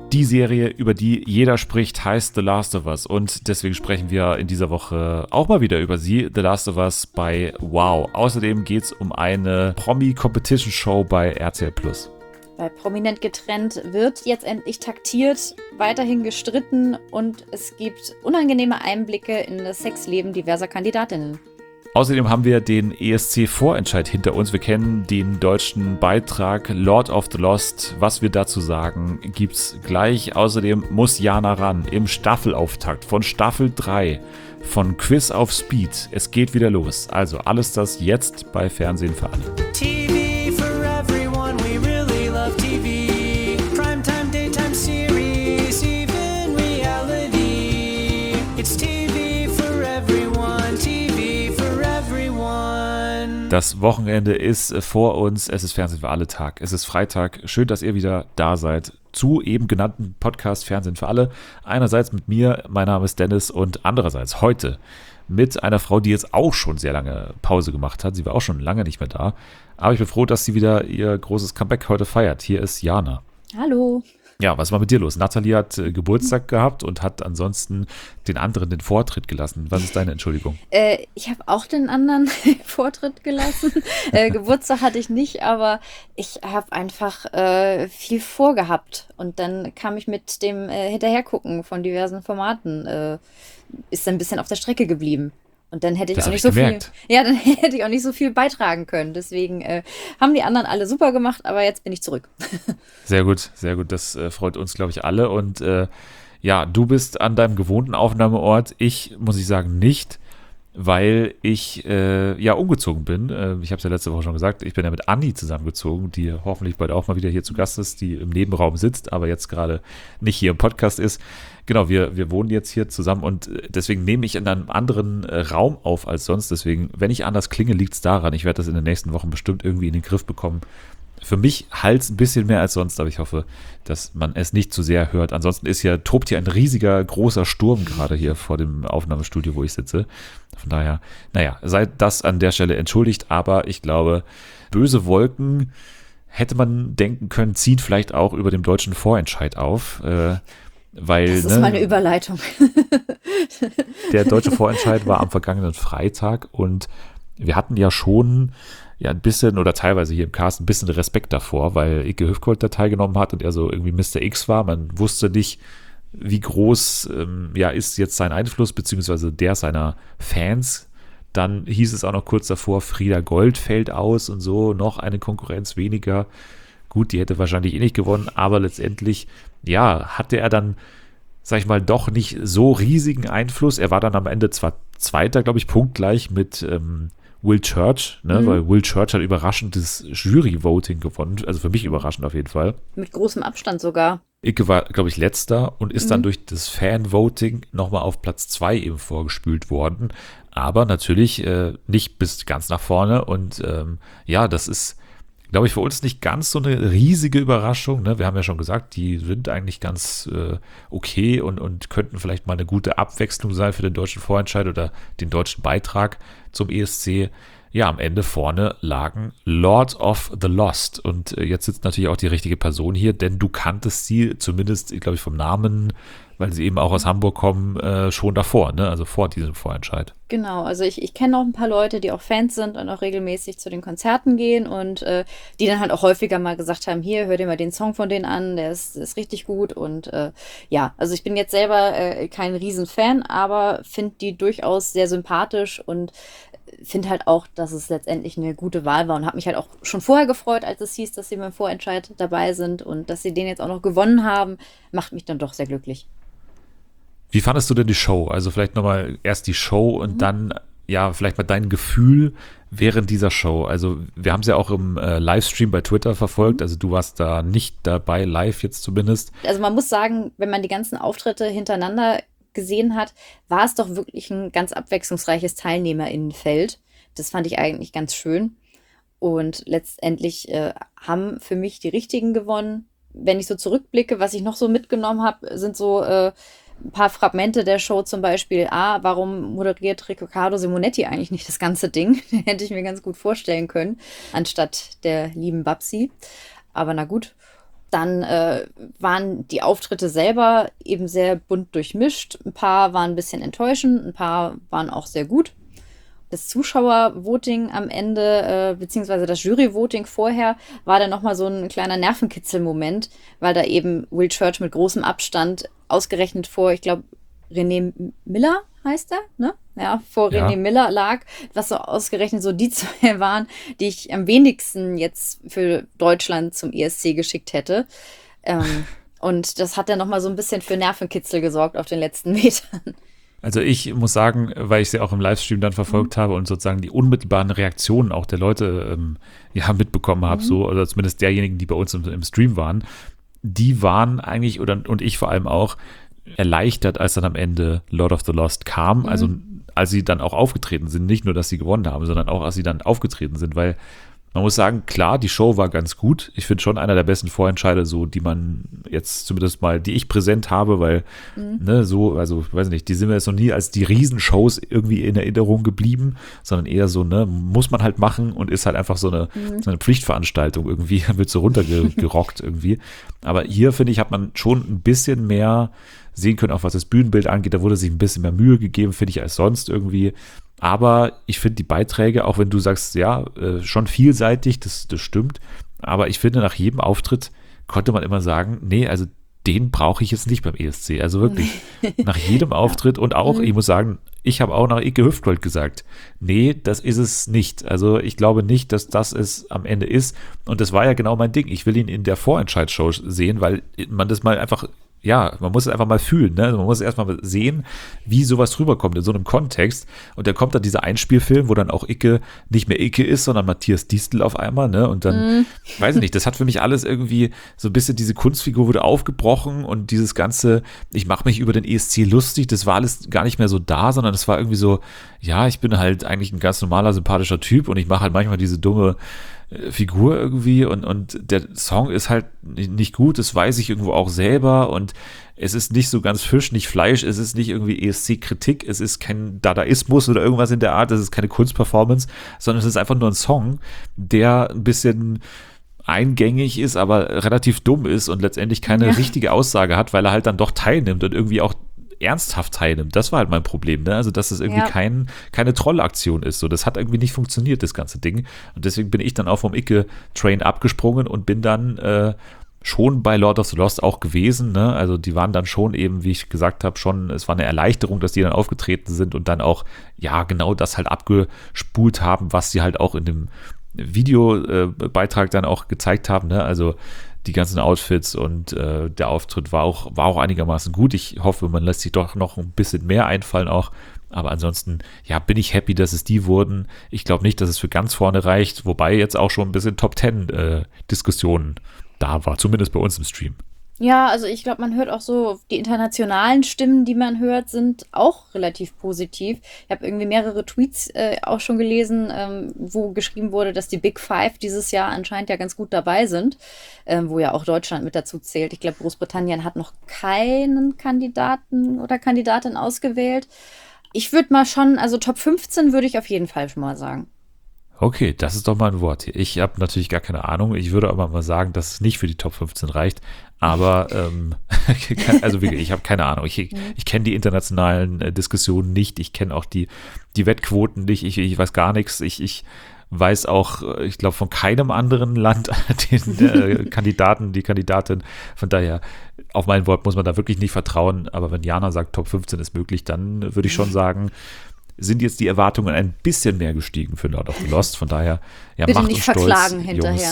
Die Serie, über die jeder spricht, heißt The Last of Us und deswegen sprechen wir in dieser Woche auch mal wieder über sie, The Last of Us bei WOW. Außerdem geht es um eine Promi-Competition-Show bei RTL+. Bei Prominent getrennt wird jetzt endlich taktiert, weiterhin gestritten und es gibt unangenehme Einblicke in das Sexleben diverser Kandidatinnen. Außerdem haben wir den ESC-Vorentscheid hinter uns. Wir kennen den deutschen Beitrag Lord of the Lost. Was wir dazu sagen, gibt's gleich. Außerdem muss Jana ran im Staffelauftakt von Staffel 3 von Quiz auf Speed. Es geht wieder los. Also alles das jetzt bei Fernsehen für alle. TV for everyone, we really love TV. Primetime, daytime series, even reality. It's TV for everyone, TV for everyone. Das Wochenende ist vor uns. Es ist Fernsehen für alle Tag. Es ist Freitag. Schön, dass ihr wieder da seid zu eben genannten Podcast Fernsehen für alle. Einerseits mit mir, mein Name ist Dennis, und andererseits heute mit einer Frau, die jetzt auch schon sehr lange Pause gemacht hat. Sie war auch schon lange nicht mehr da. Aber ich bin froh, dass sie wieder ihr großes Comeback heute feiert. Hier ist Jana. Hallo. Ja, was war mit dir los? Nathalie hat Geburtstag gehabt und hat ansonsten den anderen den Vortritt gelassen. Was ist deine Entschuldigung? Ich habe auch den anderen Vortritt gelassen. Geburtstag hatte ich nicht, aber ich habe einfach viel vorgehabt. Und dann kam ich mit dem Hinterhergucken von diversen Formaten, ist dann ein bisschen auf der Strecke geblieben. Und dann hätte ich auch nicht so viel. Ja, dann hätte ich auch nicht so viel beitragen können. Deswegen haben die anderen alle super gemacht, aber jetzt bin ich zurück. Sehr gut, sehr gut. Das freut uns, glaube ich, alle. Und ja, du bist an deinem gewohnten Aufnahmeort. Ich, muss ich sagen, nicht, weil ich ja umgezogen bin. Ich habe es ja letzte Woche schon gesagt. Ich bin ja mit Anni zusammengezogen, die hoffentlich bald auch mal wieder hier zu Gast ist, die im Nebenraum sitzt, aber jetzt gerade nicht hier im Podcast ist. Genau, wir wohnen jetzt hier zusammen und deswegen nehme ich in einem anderen Raum auf als sonst. Deswegen, wenn ich anders klinge, liegt es daran. Ich werde das in den nächsten Wochen bestimmt irgendwie in den Griff bekommen. Für mich halt's ein bisschen mehr als sonst, aber ich hoffe, dass man es nicht zu sehr hört. Ansonsten tobt hier ein riesiger, großer Sturm gerade hier vor dem Aufnahmestudio, wo ich sitze. Von daher, naja, seid das an der Stelle entschuldigt, aber ich glaube, böse Wolken, hätte man denken können, ziehen vielleicht auch über dem deutschen Vorentscheid auf. Weil, das ist meine Überleitung. Der deutsche Vorentscheid war am vergangenen Freitag und wir hatten ja schon ein bisschen oder teilweise hier im Cast ein bisschen Respekt davor, weil Icke Hüfgold da teilgenommen hat und er so irgendwie Mr. X war. Man wusste nicht, wie groß ist jetzt sein Einfluss, beziehungsweise der seiner Fans. Dann hieß es auch noch kurz davor, Frieda Gold fällt aus und so, noch eine Konkurrenz weniger. Gut, die hätte wahrscheinlich nicht gewonnen, aber letztendlich, hatte er dann, sag ich mal, doch nicht so riesigen Einfluss. Er war dann am Ende zwar Zweiter, glaube ich, punktgleich mit Will Church, weil Will Church hat überraschend das Jury-Voting gewonnen, also für mich überraschend auf jeden Fall. Mit großem Abstand sogar. Icke war, glaube ich, Letzter und ist dann durch das Fan-Voting nochmal auf Platz 2 eben vorgespült worden, aber natürlich nicht bis ganz nach vorne und das ist, glaube ich, für uns nicht ganz so eine riesige Überraschung. Ne? Wir haben ja schon gesagt, die sind eigentlich ganz okay und könnten vielleicht mal eine gute Abwechslung sein für den deutschen Vorentscheid oder den deutschen Beitrag zum ESC. Ja, am Ende vorne lagen Lord of the Lost. Und jetzt sitzt natürlich auch die richtige Person hier, denn du kanntest sie zumindest, glaube ich, vom Namen, weil sie eben auch aus Hamburg kommen, schon davor, ne? Also vor diesem Vorentscheid. Genau, also ich kenne auch ein paar Leute, die auch Fans sind und auch regelmäßig zu den Konzerten gehen und die dann halt auch häufiger mal gesagt haben, hier, hör dir mal den Song von denen an, der ist richtig gut und also ich bin jetzt selber kein Riesenfan, aber finde die durchaus sehr sympathisch und finde halt auch, dass es letztendlich eine gute Wahl war und habe mich halt auch schon vorher gefreut, als es hieß, dass sie beim Vorentscheid dabei sind und dass sie den jetzt auch noch gewonnen haben, macht mich dann doch sehr glücklich. Wie fandest du denn die Show? Also vielleicht nochmal erst die Show und dann, vielleicht mal dein Gefühl während dieser Show. Also wir haben es ja auch im Livestream bei Twitter verfolgt, also du warst da nicht dabei, live jetzt zumindest. Also man muss sagen, wenn man die ganzen Auftritte hintereinander gesehen hat, war es doch wirklich ein ganz abwechslungsreiches TeilnehmerInnenfeld. Das fand ich eigentlich ganz schön. Und letztendlich haben für mich die Richtigen gewonnen. Wenn ich so zurückblicke, was ich noch so mitgenommen habe, sind so ein paar Fragmente der Show, zum Beispiel, warum moderiert Riccardo Simonetti eigentlich nicht das ganze Ding? Den hätte ich mir ganz gut vorstellen können, anstatt der lieben Babsi. Aber na gut. Dann waren die Auftritte selber eben sehr bunt durchmischt. Ein paar waren ein bisschen enttäuschend, ein paar waren auch sehr gut. Das Zuschauervoting am Ende, beziehungsweise das Juryvoting vorher, war dann nochmal so ein kleiner Nervenkitzelmoment, weil da eben Will Church mit großem Abstand ausgerechnet vor, ich glaube, René Miller heißt er, ne? Ja, vor Ja. René Miller lag, was so ausgerechnet so die zwei waren, die ich am wenigsten jetzt für Deutschland zum ESC geschickt hätte. Und das hat dann nochmal so ein bisschen für Nervenkitzel gesorgt auf den letzten Metern. Also ich muss sagen, weil ich sie auch im Livestream dann verfolgt habe und sozusagen die unmittelbaren Reaktionen auch der Leute mitbekommen habe, so, oder zumindest derjenigen, die bei uns im Stream waren, die waren eigentlich, und ich vor allem auch, erleichtert, als dann am Ende Lord of the Lost kam. Also als sie dann auch aufgetreten sind, nicht nur, dass sie gewonnen haben, sondern auch, als sie dann aufgetreten sind, weil man muss sagen, klar, die Show war ganz gut. Ich finde schon einer der besten Vorentscheide, so, die man jetzt zumindest mal, die ich präsent habe, weil, ne, so, also, ich weiß nicht, die sind mir jetzt noch nie als die Riesenshows irgendwie in Erinnerung geblieben, sondern eher so, ne, muss man halt machen und ist halt einfach so eine Pflichtveranstaltung irgendwie, wird so runtergerockt irgendwie. Aber hier, finde ich, hat man schon ein bisschen mehr sehen können, auch was das Bühnenbild angeht. Da wurde sich ein bisschen mehr Mühe gegeben, finde ich, als sonst irgendwie. Aber ich finde die Beiträge, auch wenn du sagst, ja, schon vielseitig, das stimmt. Aber ich finde, nach jedem Auftritt konnte man immer sagen, nee, also den brauche ich jetzt nicht beim ESC. Also wirklich, nach jedem Auftritt und auch, ich muss sagen, ich habe auch nach Ike Hüftgold gesagt, nee, das ist es nicht. Also ich glaube nicht, dass das es am Ende ist. Und das war ja genau mein Ding. Ich will ihn in der Vorentscheidsshow sehen, weil man das mal einfach, ja, man muss es einfach mal fühlen, ne? Also man muss erstmal sehen, wie sowas rüberkommt in so einem Kontext. Und dann kommt dann dieser Einspielfilm, wo dann auch Icke nicht mehr Icke ist, sondern Matthias Distel auf einmal, ne? Und dann, weiß ich nicht, das hat für mich alles irgendwie so ein bisschen, diese Kunstfigur wurde aufgebrochen und dieses ganze, ich mache mich über den ESC lustig, das war alles gar nicht mehr so da, sondern es war irgendwie so, ja, ich bin halt eigentlich ein ganz normaler, sympathischer Typ und ich mache halt manchmal diese dumme Figur irgendwie und der Song ist halt nicht gut, das weiß ich irgendwo auch selber und es ist nicht so ganz Fisch, nicht Fleisch, es ist nicht irgendwie ESC-Kritik, es ist kein Dadaismus oder irgendwas in der Art, es ist keine Kunstperformance, sondern es ist einfach nur ein Song, der ein bisschen eingängig ist, aber relativ dumm ist und letztendlich keine richtige Aussage hat, weil er halt dann doch teilnimmt und irgendwie auch ernsthaft teilnimmt. Das war halt mein Problem, ne? Also, dass es irgendwie keine Trollaktion ist. So, das hat irgendwie nicht funktioniert, das ganze Ding. Und deswegen bin ich dann auch vom Icke-Train abgesprungen und bin dann schon bei Lord of the Lost auch gewesen, ne? Also, die waren dann schon eben, wie ich gesagt habe, schon, es war eine Erleichterung, dass die dann aufgetreten sind und dann auch, ja, genau das halt abgespult haben, was sie halt auch in dem Videobeitrag dann auch gezeigt haben, ne? Also, die ganzen Outfits und der Auftritt war auch einigermaßen gut. Ich hoffe, man lässt sich doch noch ein bisschen mehr einfallen auch. Aber ansonsten, ja, bin ich happy, dass es die wurden. Ich glaube nicht, dass es für ganz vorne reicht, wobei jetzt auch schon ein bisschen Top-10 Diskussionen da war, zumindest bei uns im Stream. Ja, also ich glaube, man hört auch so, die internationalen Stimmen, die man hört, sind auch relativ positiv. Ich habe irgendwie mehrere Tweets auch schon gelesen, wo geschrieben wurde, dass die Big Five dieses Jahr anscheinend ja ganz gut dabei sind, wo ja auch Deutschland mit dazu zählt. Ich glaube, Großbritannien hat noch keinen Kandidaten oder Kandidatin ausgewählt. Ich würde mal schon, also Top 15 würde ich auf jeden Fall schon mal sagen. Okay, das ist doch mal ein Wort hier. Ich habe natürlich gar keine Ahnung. Ich würde aber mal sagen, dass es nicht für die Top 15 reicht. Aber, also wirklich, ich habe keine Ahnung. Ich kenne die internationalen Diskussionen nicht. Ich kenne auch die Wettquoten nicht. Ich weiß gar nichts. Ich weiß auch, ich glaube, von keinem anderen Land den Kandidaten, die Kandidatin. Von daher, auf mein Wort muss man da wirklich nicht vertrauen. Aber wenn Jana sagt, Top 15 ist möglich, dann würde ich schon sagen, sind jetzt die Erwartungen ein bisschen mehr gestiegen für Lord of the Lost. Von daher, ja, Bitte macht nicht uns stolz, verklagen hinterher.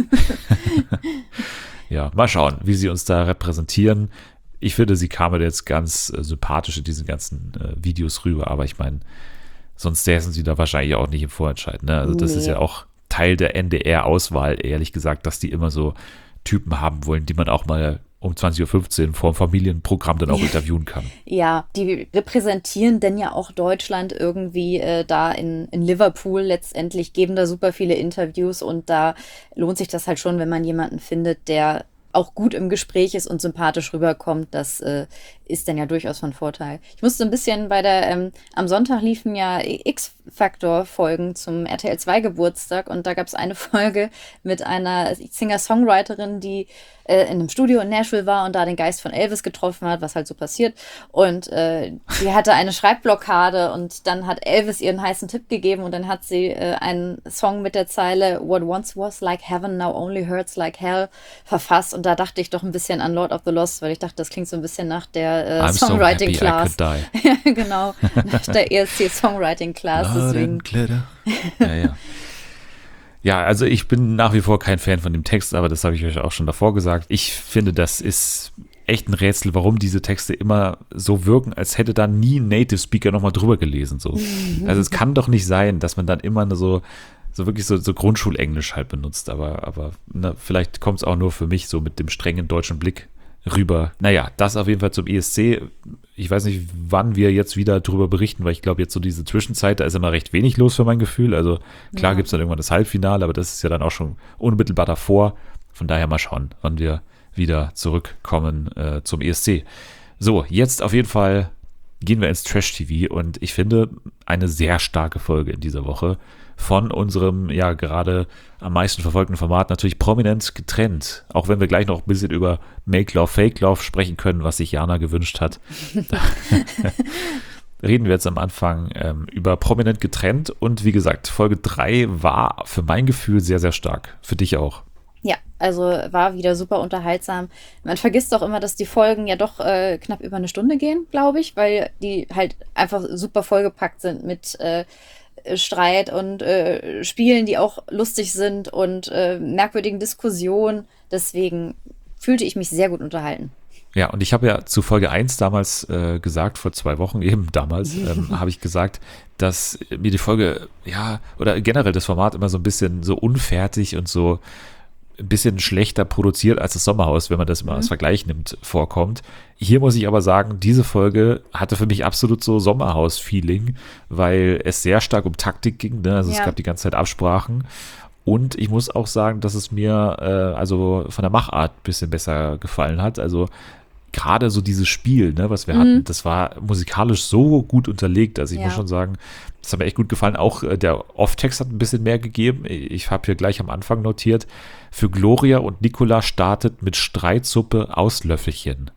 Ja, mal schauen, wie sie uns da repräsentieren. Ich finde, sie kamen jetzt ganz sympathisch in diesen ganzen Videos rüber, aber ich meine, sonst säßen sie da wahrscheinlich auch nicht im Vorentscheid. Ne? Also das ist ja auch Teil der NDR-Auswahl, ehrlich gesagt, dass die immer so Typen haben wollen, die man auch mal um 20.15 Uhr vor dem Familienprogramm dann auch interviewen kann. Ja, die repräsentieren denn ja auch Deutschland irgendwie da in Liverpool letztendlich, geben da super viele Interviews und da lohnt sich das halt schon, wenn man jemanden findet, der auch gut im Gespräch ist und sympathisch rüberkommt, das ist dann ja durchaus von Vorteil. Ich musste ein bisschen bei der, am Sonntag liefen ja X-Factor-Folgen zum RTL 2 Geburtstag und da gab es eine Folge mit einer Singer-Songwriterin, die in einem Studio in Nashville war und da den Geist von Elvis getroffen hat, was halt so passiert. Und die hatte eine Schreibblockade und dann hat Elvis ihr einen heißen Tipp gegeben und dann hat sie einen Song mit der Zeile What once was like heaven now only hurts like hell verfasst. Und da dachte ich doch ein bisschen an Lord of the Lost, weil ich dachte, das klingt so ein bisschen nach der I'm Songwriting so happy Class. I could die. Ja, genau, nach der ESC Songwriting Class. Deswegen. Ja. Ja, also ich bin nach wie vor kein Fan von dem Text, aber das habe ich euch auch schon davor gesagt. Ich finde, das ist echt ein Rätsel, warum diese Texte immer so wirken, als hätte da nie ein Native Speaker nochmal drüber gelesen. So. Also es kann doch nicht sein, dass man dann immer so wirklich so Grundschulenglisch halt benutzt, aber ne, vielleicht kommt es auch nur für mich so mit dem strengen deutschen Blick rüber. Naja, das auf jeden Fall zum ESC. Ich weiß nicht, wann wir jetzt wieder drüber berichten, weil ich glaube, jetzt so diese Zwischenzeit, da ist immer recht wenig los für mein Gefühl. Also klar gibt es dann irgendwann das Halbfinale, aber das ist ja dann auch schon unmittelbar davor. Von daher mal schauen, wann wir wieder zurückkommen zum ESC. So, jetzt auf jeden Fall gehen wir ins Trash-TV und ich finde eine sehr starke Folge in dieser Woche von unserem, ja, gerade am meisten verfolgten Format natürlich prominent getrennt. Auch wenn wir gleich noch ein bisschen über Make Love, Fake Love sprechen können, was sich Jana gewünscht hat. Reden wir jetzt am Anfang über prominent getrennt und wie gesagt, Folge 3 war für mein Gefühl sehr, sehr stark. Für dich auch. Ja, also war wieder super unterhaltsam. Man vergisst doch immer, dass die Folgen ja doch knapp über eine Stunde gehen, glaube ich, weil die halt einfach super vollgepackt sind mit Streit und Spielen, die auch lustig sind und merkwürdigen Diskussionen. Deswegen fühlte ich mich sehr gut unterhalten. Ja, und ich habe ja zu Folge 1 damals gesagt, vor 2 Wochen eben damals, habe ich gesagt, dass mir die Folge, ja, oder generell das Format immer so ein bisschen so unfertig und so ein bisschen schlechter produziert als das Sommerhaus, wenn man das immer als Vergleich nimmt, vorkommt. Hier muss ich aber sagen, diese Folge hatte für mich absolut so Sommerhaus-Feeling, weil es sehr stark um Taktik ging, ne? Also es gab die ganze Zeit Absprachen und ich muss auch sagen, dass es mir also von der Machart ein bisschen besser gefallen hat. Also gerade so dieses Spiel, ne, was wir hatten, das war musikalisch so gut unterlegt. Also ich muss schon sagen, das hat mir echt gut gefallen. Auch der Off-Text hat ein bisschen mehr gegeben. Ich habe hier gleich am Anfang notiert, für Gloria und Nicola startet mit Streitsuppe Auslöffelchen.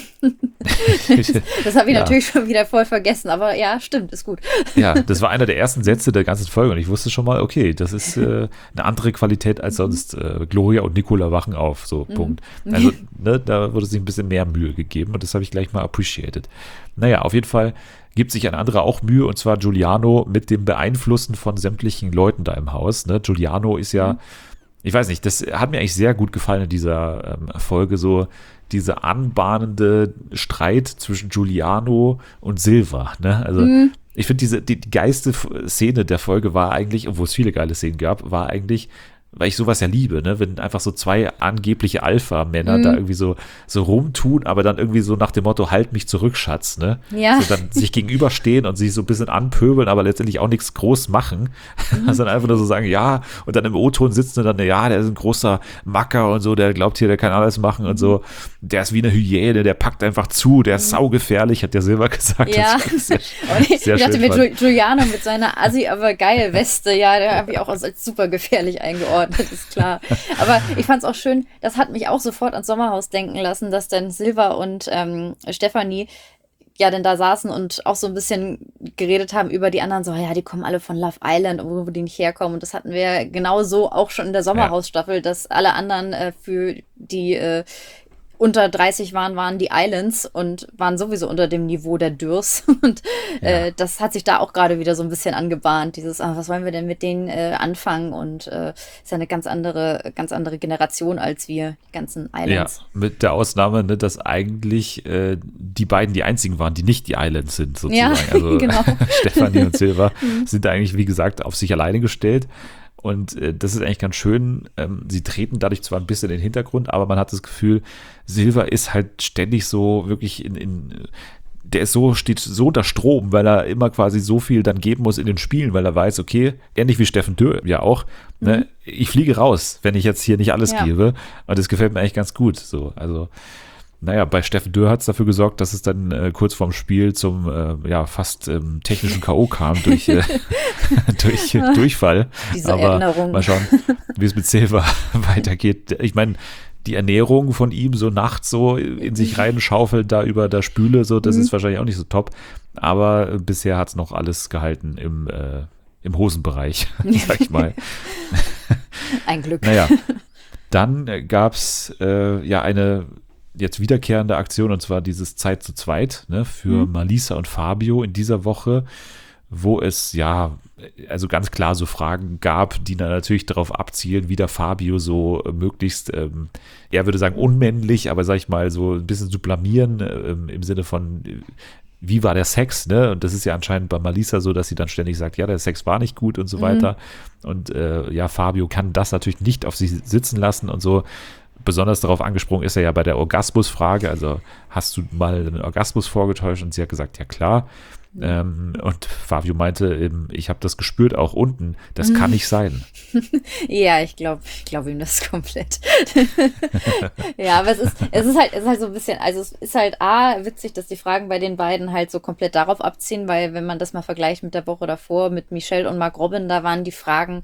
Das habe ich natürlich schon wieder voll vergessen, aber ja, stimmt, ist gut. Ja, das war einer der ersten Sätze der ganzen Folge und ich wusste schon mal, okay, das ist eine andere Qualität als sonst. Gloria und Nicola wachen auf, so, Punkt. Also, ne, da wurde sich ein bisschen mehr Mühe gegeben und das habe ich gleich mal appreciated. Naja, auf jeden Fall gibt sich ein anderer auch Mühe, und zwar Giuliano mit dem Beeinflussen von sämtlichen Leuten da im Haus. Ne? Giuliano ist ja, ich weiß nicht, das hat mir eigentlich sehr gut gefallen in dieser Folge, so diese anbahnende Streit zwischen Giuliano und Silva. Ne? Also ich finde, die geilste Szene der Folge war eigentlich, obwohl es viele geile Szenen gab, war eigentlich, weil ich sowas ja liebe, ne? Wenn einfach so zwei angebliche Alpha-Männer da irgendwie so rumtun, aber dann irgendwie so nach dem Motto, halt mich zurück, Schatz, ne? Ja. So dann sich gegenüberstehen und sich so ein bisschen anpöbeln, aber letztendlich auch nichts groß machen. Also dann einfach nur so sagen, ja, und dann im O-Ton sitzen und dann, ja, der ist ein großer Macker und so, der glaubt hier, der kann alles machen und so. Der ist wie eine Hyäne, der packt einfach zu, der ist saugefährlich, hat der Silva gesagt. Ja, ich dachte schön mit Giuliano mit seiner Assi, aber geil Weste, ja, der habe ich auch als super gefährlich eingeordnet. Das ist klar. Aber ich fand es auch schön, das hat mich auch sofort ans Sommerhaus denken lassen, dass dann Silva und Stefanie ja dann da saßen und auch so ein bisschen geredet haben über die anderen, so, ja, die kommen alle von Love Island, wo die nicht herkommen. Und das hatten wir genau so auch schon in der Sommerhausstaffel, dass alle anderen für die unter 30 waren die Islands und waren sowieso unter dem Niveau der Dürs. Und das hat sich da auch gerade wieder so ein bisschen angebahnt. Dieses, was wollen wir denn mit denen anfangen? Und ist ja eine ganz andere Generation als wir, die ganzen Islands. Ja, mit der Ausnahme, ne, dass eigentlich die beiden die einzigen waren, die nicht die Islands sind, sozusagen. Ja, also genau. Stefanie und Silva sind eigentlich, wie gesagt, auf sich alleine gestellt. Und das ist eigentlich ganz schön. Sie treten dadurch zwar ein bisschen in den Hintergrund, aber man hat das Gefühl, Silva ist halt ständig so wirklich der steht so unter Strom, weil er immer quasi so viel dann geben muss in den Spielen, weil er weiß, okay, ähnlich wie Steffen Dürr ja auch, ne, ich fliege raus, wenn ich jetzt hier nicht alles gebe. Und das gefällt mir eigentlich ganz gut. So, also, naja, bei Steffen Dürr hat es dafür gesorgt, dass es dann kurz vorm Spiel zum fast technischen K.O. kam durch Durchfall. Diese Aber Erinnerung. mal schauen, wie es mit Silva weitergeht. Ich meine, die Ernährung von ihm so nachts so in sich reinschaufelt, da über der Spüle, so, das ist wahrscheinlich auch nicht so top. Aber bisher hat es noch alles gehalten im Hosenbereich, sag ich mal. Ein Glück. Naja, dann gab es eine jetzt wiederkehrende Aktion, und zwar dieses Zeit zu zweit, ne, für Malisa und Fabio in dieser Woche, wo es also ganz klar so Fragen gab, die dann natürlich darauf abzielen, wie der Fabio so möglichst, er würde sagen unmännlich, aber sag ich mal so ein bisschen zu blamieren, im Sinne von, wie war der Sex, ne? Und das ist ja anscheinend bei Malisa so, dass sie dann ständig sagt, ja, der Sex war nicht gut und so weiter. Und Fabio kann das natürlich nicht auf sich sitzen lassen und so. Besonders darauf angesprungen ist er ja bei der Orgasmusfrage, also hast du mal einen Orgasmus vorgetäuscht? Und sie hat gesagt, ja klar. Und Fabio meinte eben, ich habe das gespürt, auch unten, das kann nicht sein. Ja, ich glaube ihm das komplett. Ja, aber es ist halt so ein bisschen, also es ist halt witzig, dass die Fragen bei den beiden halt so komplett darauf abziehen, weil wenn man das mal vergleicht mit der Woche davor, mit Michelle und Mark Robin, da waren die Fragen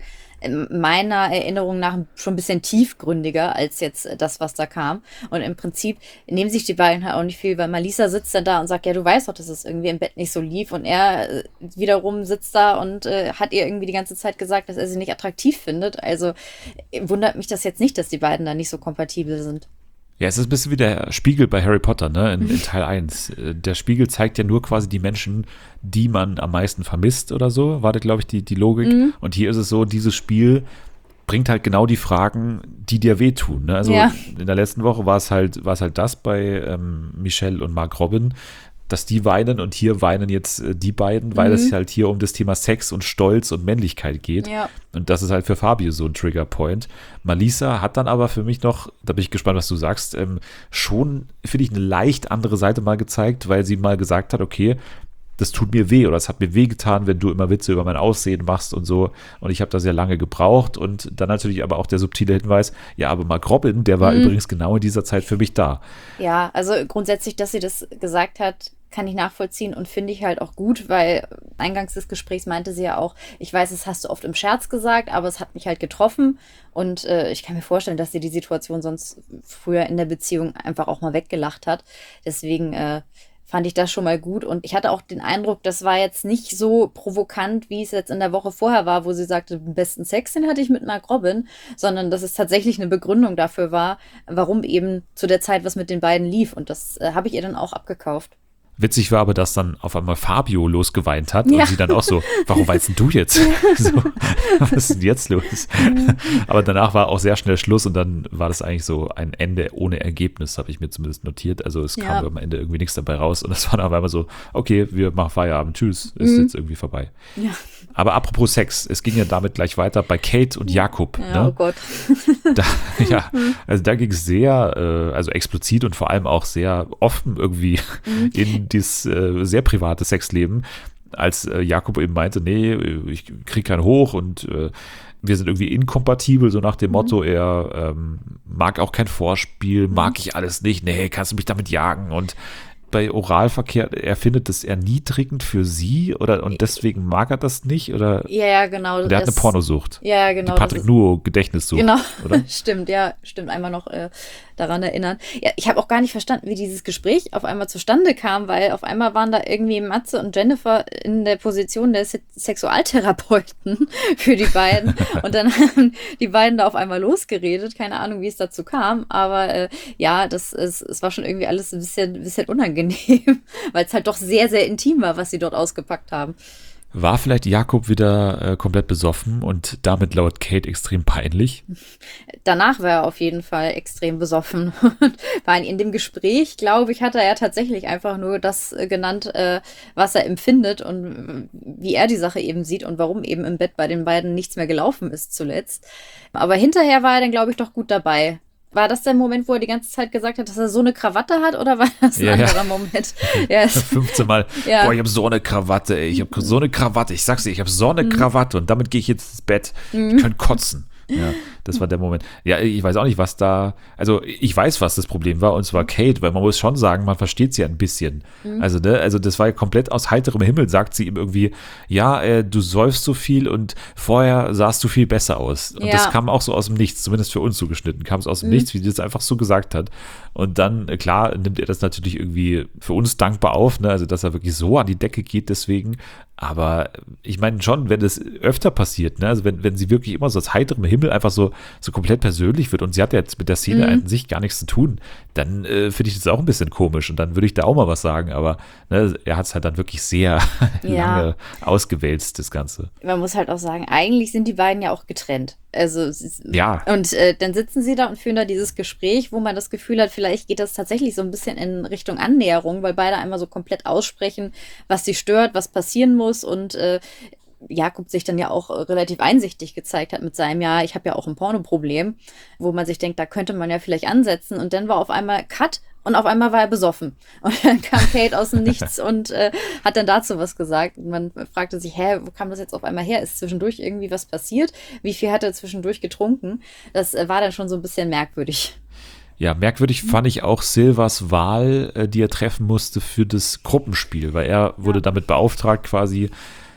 meiner Erinnerung nach schon ein bisschen tiefgründiger als jetzt das, was da kam. Und im Prinzip nehmen sich die beiden halt auch nicht viel, weil Malisa sitzt dann da und sagt, ja, du weißt doch, dass es irgendwie im Bett nicht so lief. Und er wiederum sitzt da und hat ihr irgendwie die ganze Zeit gesagt, dass er sie nicht attraktiv findet. Also wundert mich das jetzt nicht, dass die beiden da nicht so kompatibel sind. Ja, es ist ein bisschen wie der Spiegel bei Harry Potter, ne, in Teil 1. Der Spiegel zeigt ja nur quasi die Menschen, die man am meisten vermisst oder so, war da, glaube ich, die Logik. Und hier ist es so, dieses Spiel bringt halt genau die Fragen, die dir wehtun. Ne? Also in der letzten Woche war es halt das bei Michelle und Mark Robin, dass die weinen, und hier weinen jetzt die beiden, weil es halt hier um das Thema Sex und Stolz und Männlichkeit geht. Ja. Und das ist halt für Fabio so ein Triggerpoint. Malisa hat dann aber für mich noch, da bin ich gespannt, was du sagst, schon, finde ich, eine leicht andere Seite mal gezeigt, weil sie mal gesagt hat, okay, das tut mir weh oder es hat mir weh getan, wenn du immer Witze über mein Aussehen machst und so. Und ich habe da sehr lange gebraucht. Und dann natürlich aber auch der subtile Hinweis, ja, aber Mark Robin, der war übrigens genau in dieser Zeit für mich da. Ja, also grundsätzlich, dass sie das gesagt hat, kann ich nachvollziehen und finde ich halt auch gut, weil eingangs des Gesprächs meinte sie ja auch, ich weiß, das hast du oft im Scherz gesagt, aber es hat mich halt getroffen und ich kann mir vorstellen, dass sie die Situation sonst früher in der Beziehung einfach auch mal weggelacht hat. Deswegen fand ich das schon mal gut. Und ich hatte auch den Eindruck, das war jetzt nicht so provokant, wie es jetzt in der Woche vorher war, wo sie sagte, den besten Sex, den hatte ich mit Mark Robin, sondern dass es tatsächlich eine Begründung dafür war, warum eben zu der Zeit was mit den beiden lief. Und das habe ich ihr dann auch abgekauft. Witzig war aber, dass dann auf einmal Fabio losgeweint hat und sie dann auch so, warum weinst denn du jetzt? So, was ist denn jetzt los? Aber danach war auch sehr schnell Schluss und dann war das eigentlich so ein Ende ohne Ergebnis, habe ich mir zumindest notiert. Also es kam am Ende irgendwie nichts dabei raus und es war dann auf einmal so, okay, wir machen Feierabend, tschüss, ist jetzt irgendwie vorbei. Ja. Aber apropos Sex, es ging ja damit gleich weiter bei Kate und Jakob. Ja, ne? Oh Gott. Also da ging es sehr, also explizit und vor allem auch sehr offen irgendwie in dieses sehr private Sexleben, als Jakob eben meinte, nee, ich kriege keinen hoch und wir sind irgendwie inkompatibel, so nach dem Motto, er mag auch kein Vorspiel, mag ich alles nicht, nee, kannst du mich damit jagen und bei Oralverkehr, er findet das erniedrigend für sie und deswegen mag er das nicht oder? Ja, genau. Und er hat eine Pornosucht. Ja, genau. Die Patrick Nuo Gedächtnissucht, genau. oder? Stimmt, einmal noch daran erinnern. Ja, ich habe auch gar nicht verstanden, wie dieses Gespräch auf einmal zustande kam, weil auf einmal waren da irgendwie Matze und Jennifer in der Position der Sexualtherapeuten für die beiden und dann haben die beiden da auf einmal losgeredet. Keine Ahnung, wie es dazu kam, aber es war schon irgendwie alles ein bisschen unangenehm, weil es halt doch sehr, sehr intim war, was sie dort ausgepackt haben. War vielleicht Jakob wieder komplett besoffen und damit laut Kate extrem peinlich? Danach war er auf jeden Fall extrem besoffen. Weil in dem Gespräch, glaube ich, hat er ja tatsächlich einfach nur das genannt, was er empfindet und wie er die Sache eben sieht und warum eben im Bett bei den beiden nichts mehr gelaufen ist zuletzt. Aber hinterher war er dann, glaube ich, doch gut dabei. War das der Moment, wo er die ganze Zeit gesagt hat, dass er so eine Krawatte hat, oder war das ein anderer Moment? Ja, 15 Mal, Ja. boah, ich habe so eine Krawatte, ey, ich habe so eine Krawatte, ich sag's dir, ich habe so eine Krawatte und damit gehe ich jetzt ins Bett. Ich könnte kotzen. Ja, das war der Moment. Ja, ich weiß auch nicht, was da, also ich weiß, was das Problem war, und zwar Kate, weil man muss schon sagen, man versteht sie ja ein bisschen. Also, ne, also das war ja komplett aus heiterem Himmel, sagt sie ihm irgendwie, ja, du säufst so viel und vorher sahst du viel besser aus. Und Ja. das kam auch so aus dem Nichts, zumindest für uns zugeschnitten, kam es aus dem Nichts, wie sie das einfach so gesagt hat. Und dann, klar, nimmt er das natürlich irgendwie für uns dankbar auf, ne, also dass er wirklich so an die Decke geht deswegen. Aber ich meine schon, wenn das öfter passiert, ne, also wenn sie wirklich immer so aus heiterem Himmel einfach so komplett persönlich wird und sie hat ja jetzt mit der Szene an sich gar nichts zu tun, dann finde ich das auch ein bisschen komisch und dann würde ich da auch mal was sagen, aber ne, er hat es halt dann wirklich sehr lange ausgewälzt, das Ganze. Man muss halt auch sagen, eigentlich sind die beiden ja auch getrennt. Also, Ja. und dann sitzen sie da und führen da dieses Gespräch, wo man das Gefühl hat, vielleicht geht das tatsächlich so ein bisschen in Richtung Annäherung, weil beide einmal so komplett aussprechen, was sie stört, was passieren muss, und Jakob sich dann ja auch relativ einsichtig gezeigt hat mit seinem, ja, ich habe ja auch ein Pornoproblem, wo man sich denkt, da könnte man ja vielleicht ansetzen, und dann war auf einmal Cut und auf einmal war er besoffen. Und dann kam Kate aus dem Nichts und hat dann dazu was gesagt. Und man fragte sich, wo kam das jetzt auf einmal her? Ist zwischendurch irgendwie was passiert? Wie viel hat er zwischendurch getrunken? Das war dann schon so ein bisschen merkwürdig. Ja, merkwürdig fand ich auch Silvers Wahl, die er treffen musste für das Gruppenspiel, weil er wurde damit beauftragt, quasi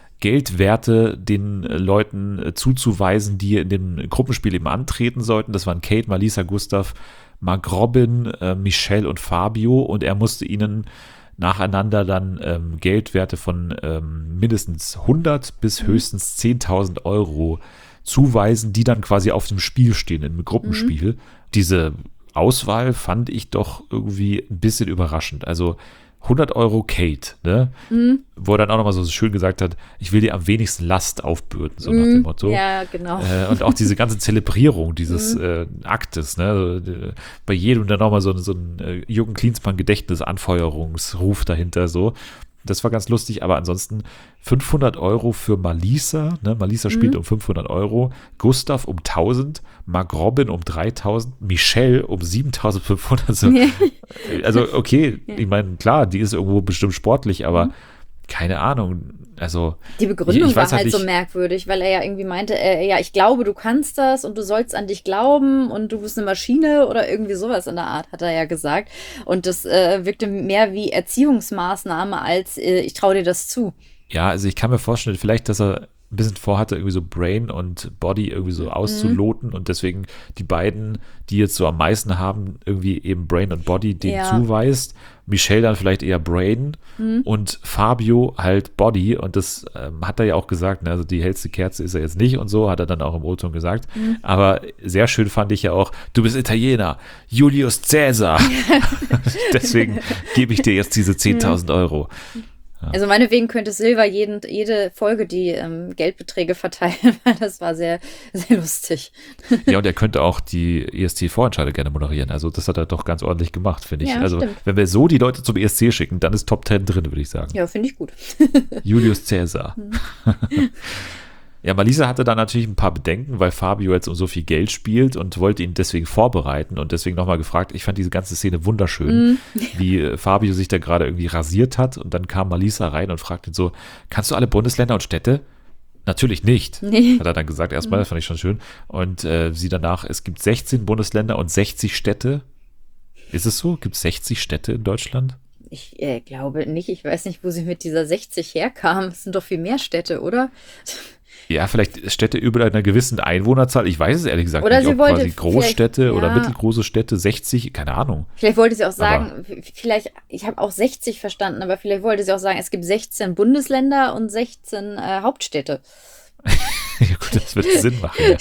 Geldwerte den Leuten zuzuweisen, die in dem Gruppenspiel eben antreten sollten. Das waren Kate, Malisa, Gustav, Mark Robin, Michelle und Fabio, und er musste ihnen nacheinander dann Geldwerte von mindestens 100 bis höchstens 10.000 Euro zuweisen, die dann quasi auf dem Spiel stehen, im Gruppenspiel. Diese Auswahl fand ich doch irgendwie ein bisschen überraschend. Also 100 Euro Kate, ne? Wo er dann auch nochmal so schön gesagt hat, ich will dir am wenigsten Last aufbürden, so nach dem Motto. Ja, genau. Und auch diese ganze Zelebrierung dieses Aktes, ne? Also, bei jedem dann nochmal so ein Jürgen Klinsmann-Gedächtnis-Anfeuerungsruf dahinter so. Das war ganz lustig, aber ansonsten 500 Euro für Malisa, ne? Malisa spielt um 500 Euro, Gustav um 1000, Mark Robin um 3000, Michelle um 7500. So. Also okay, ich meine, klar, die ist irgendwo bestimmt sportlich, aber keine Ahnung, also Die Begründung ich weiß war halt nicht, so merkwürdig, weil er ja irgendwie meinte, ja, ich glaube, du kannst das und du sollst an dich glauben und du bist eine Maschine oder irgendwie sowas in der Art, hat er ja gesagt. Und das wirkte mehr wie Erziehungsmaßnahme als ich traue dir das zu. ja, also ich kann mir vorstellen, vielleicht, dass er ein bisschen vorhatte, irgendwie so Brain und Body irgendwie so auszuloten und deswegen die beiden, die jetzt so am meisten haben, irgendwie eben Brain und Body dem Ja. zuweist. Michelle dann vielleicht eher Brain und Fabio halt Body, und das hat er ja auch gesagt, ne? Also die hellste Kerze ist er jetzt nicht und so, hat er dann auch im O-Ton gesagt. Aber sehr schön fand ich ja auch, du bist Italiener, Julius Caesar. Deswegen gebe ich dir jetzt diese 10.000 Euro. Also meinetwegen könnte Silva jede Folge die Geldbeträge verteilen, weil das war sehr, sehr lustig. Ja, und er könnte auch die ESC-Vorentscheide gerne moderieren. Also das hat er doch ganz ordentlich gemacht, finde ich. Ja, Also stimmt. wenn wir so die Leute zum ESC schicken, dann ist Top 10 drin, würde ich sagen. Ja, finde ich gut. Julius Caesar. Ja, Malisa hatte da natürlich ein paar Bedenken, weil Fabio jetzt um so viel Geld spielt und wollte ihn deswegen vorbereiten und deswegen nochmal gefragt. Ich fand diese ganze Szene wunderschön, wie Fabio sich da gerade irgendwie rasiert hat, und dann kam Malisa rein und fragte ihn so, kannst du alle Bundesländer und Städte? Natürlich nicht, Nee. hat er dann gesagt erstmal, das fand ich schon schön. Und sie danach, es gibt 16 Bundesländer und 60 Städte. Ist es so? Gibt es 60 Städte in Deutschland? Ich glaube nicht. Ich weiß nicht, wo sie mit dieser 60 herkam. Es sind doch viel mehr Städte, oder? Ja, vielleicht Städte über einer gewissen Einwohnerzahl. Ich weiß es ehrlich gesagt Oder nicht, sie ob wollte quasi Großstädte vielleicht, oder ja. mittelgroße Städte, 60, keine Ahnung. Vielleicht wollte sie auch sagen, vielleicht, ich habe auch 60 verstanden, aber vielleicht wollte sie auch sagen, es gibt 16 Bundesländer und 16 Hauptstädte. Ja gut, das wird Sinn machen. Ja.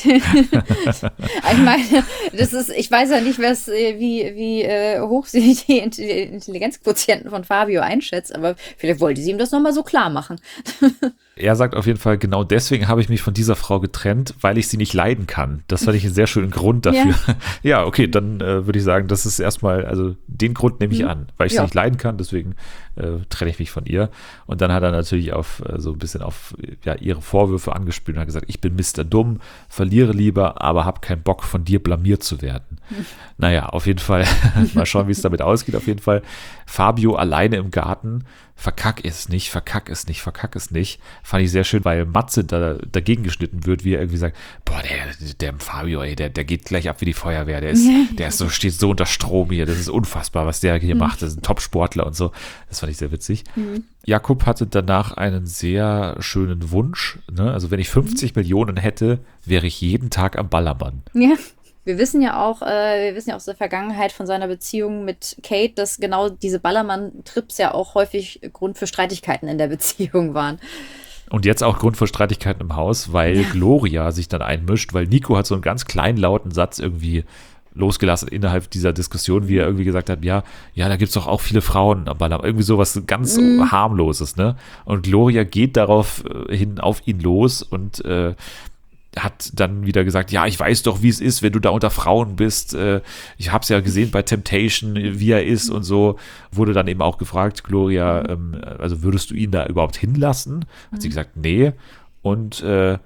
Ich meine, ich weiß ja nicht, wie hoch sie die Intelligenzquotienten von Fabio einschätzt, aber vielleicht wollte sie ihm das nochmal so klar machen. Er sagt auf jeden Fall, genau deswegen habe ich mich von dieser Frau getrennt, weil ich sie nicht leiden kann. Das fand ich einen sehr schönen Grund dafür. Ja, okay, dann würde ich sagen, das ist erstmal, also den Grund nehme ich an, weil ich sie Ja. nicht leiden kann, deswegen trenne ich mich von ihr. Und dann hat er natürlich so ein bisschen auf ihre Vorwürfe angespielt und hat gesagt, ich bin Mr. Dumm, verliere lieber, aber habe keinen Bock, von dir blamiert zu werden. Naja, auf jeden Fall, mal schauen, wie es damit ausgeht. Auf jeden Fall, Fabio alleine im Garten, verkack es nicht. Fand ich sehr schön, weil Matze dagegen geschnitten wird, wie er irgendwie sagt, boah, der Fabio, ey, der geht gleich ab wie die Feuerwehr, steht so unter Strom hier, das ist unfassbar, was der hier macht, das ist ein Top-Sportler und so. Das fand ich sehr witzig. Jakob hatte danach einen sehr schönen Wunsch, ne? Also wenn ich 50 Millionen hätte, wäre ich jeden Tag am Ballermann. Ja. Wir wissen ja auch aus der Vergangenheit von seiner Beziehung mit Kate, dass genau diese Ballermann-Trips ja auch häufig Grund für Streitigkeiten in der Beziehung waren. Und jetzt auch Grund für Streitigkeiten im Haus, weil Gloria sich dann einmischt, weil Nico hat so einen ganz kleinlauten Satz irgendwie losgelassen innerhalb dieser Diskussion, wie er irgendwie gesagt hat, ja, da gibt es doch auch viele Frauen am Ballermann. Irgendwie sowas ganz harmloses, ne? Und Gloria geht darauf hin auf ihn los und hat dann wieder gesagt, ja, ich weiß doch, wie es ist, wenn du da unter Frauen bist. Ich habe es ja gesehen bei Temptation, wie er ist und so. Wurde dann eben auch gefragt, Gloria, also würdest du ihn da überhaupt hinlassen? Hat sie gesagt, nee. Und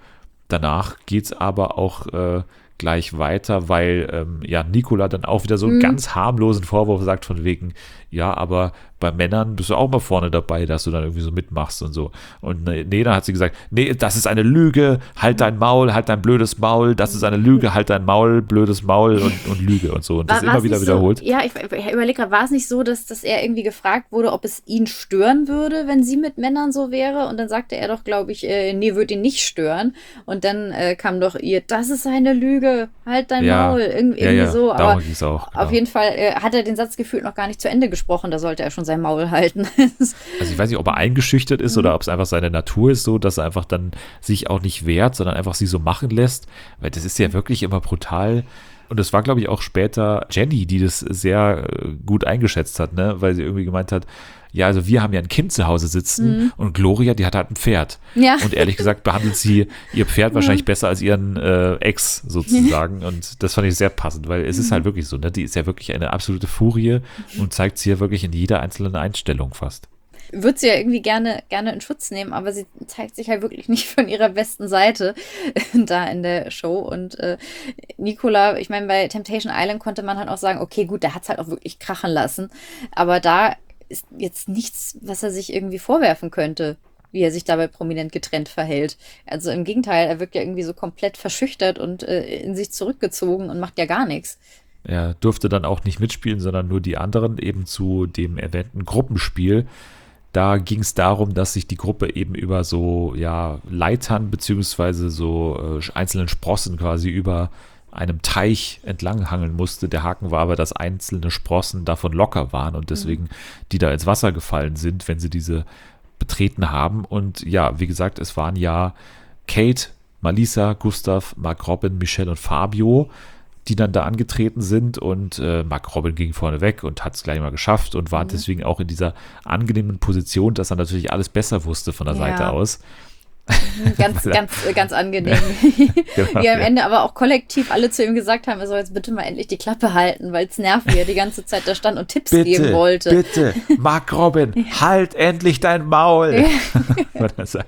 danach geht es aber auch gleich weiter, weil Nicola dann auch wieder so einen ganz harmlosen Vorwurf sagt von wegen, ja, aber bei Männern bist du auch mal vorne dabei, dass du dann irgendwie so mitmachst und so. Und dann hat sie gesagt, nee, das ist eine Lüge, halt dein Maul, halt dein blödes Maul, das ist eine Lüge, halt dein Maul, blödes Maul und Lüge und so. Und das immer wieder wiederholt. So, ja, ich überlege gerade, war es nicht so, dass er irgendwie gefragt wurde, ob es ihn stören würde, wenn sie mit Männern so wäre? Und dann sagte er doch, glaube ich, nee, würde ihn nicht stören. Und dann kam doch ihr, das ist eine Lüge, halt dein Maul, irgendwie so. Aber darum ging's auch, genau. Auf jeden Fall hat er den Satz gefühlt noch gar nicht zu Ende gesprochen, da sollte er schon sein Maul halten. Also ich weiß nicht, ob er eingeschüchtert ist oder ob es einfach seine Natur ist so, dass er einfach dann sich auch nicht wehrt, sondern einfach sie so machen lässt, weil das ist ja wirklich immer brutal. Und es war, glaube ich, auch später Jenny, die das sehr gut eingeschätzt hat, ne? Weil sie irgendwie gemeint hat, ja, also wir haben ja ein Kind zu Hause sitzen und Gloria, die hat halt ein Pferd. Ja. Und ehrlich gesagt behandelt sie ihr Pferd wahrscheinlich besser als ihren Ex sozusagen. Und das fand ich sehr passend, weil es ist halt wirklich so, ne? Die ist ja wirklich eine absolute Furie und zeigt sie ja wirklich in jeder einzelnen Einstellung fast. Würde sie ja irgendwie gerne in Schutz nehmen, aber sie zeigt sich halt wirklich nicht von ihrer besten Seite da in der Show. Und Nicola, ich meine, bei Temptation Island konnte man halt auch sagen, okay, gut, der hat es halt auch wirklich krachen lassen. Aber da ist jetzt nichts, was er sich irgendwie vorwerfen könnte, wie er sich dabei prominent getrennt verhält. Also im Gegenteil, er wirkt ja irgendwie so komplett verschüchtert und in sich zurückgezogen und macht ja gar nichts. Er durfte dann auch nicht mitspielen, sondern nur die anderen, eben zu dem erwähnten Gruppenspiel. Da ging es darum, dass sich die Gruppe eben über so Leitern beziehungsweise so einzelnen Sprossen quasi über einem Teich entlanghangeln musste. Der Haken war aber, dass einzelne Sprossen davon locker waren und deswegen die da ins Wasser gefallen sind, wenn sie diese betreten haben. Und ja, wie gesagt, es waren ja Kate, Malisa, Gustav, Mark Robin, Michelle und Fabio, die dann da angetreten sind und Mark Robin ging vorne weg und hat es gleich mal geschafft und war deswegen auch in dieser angenehmen Position, dass er natürlich alles besser wusste von der Seite aus. Ganz angenehm. Genau, wie am Ende aber auch kollektiv alle zu ihm gesagt haben, er soll jetzt bitte mal endlich die Klappe halten, weil es nervt, wie er die ganze Zeit da stand und Tipps geben wollte. Bitte, Mark Robin, halt endlich dein Maul. Von der Seite.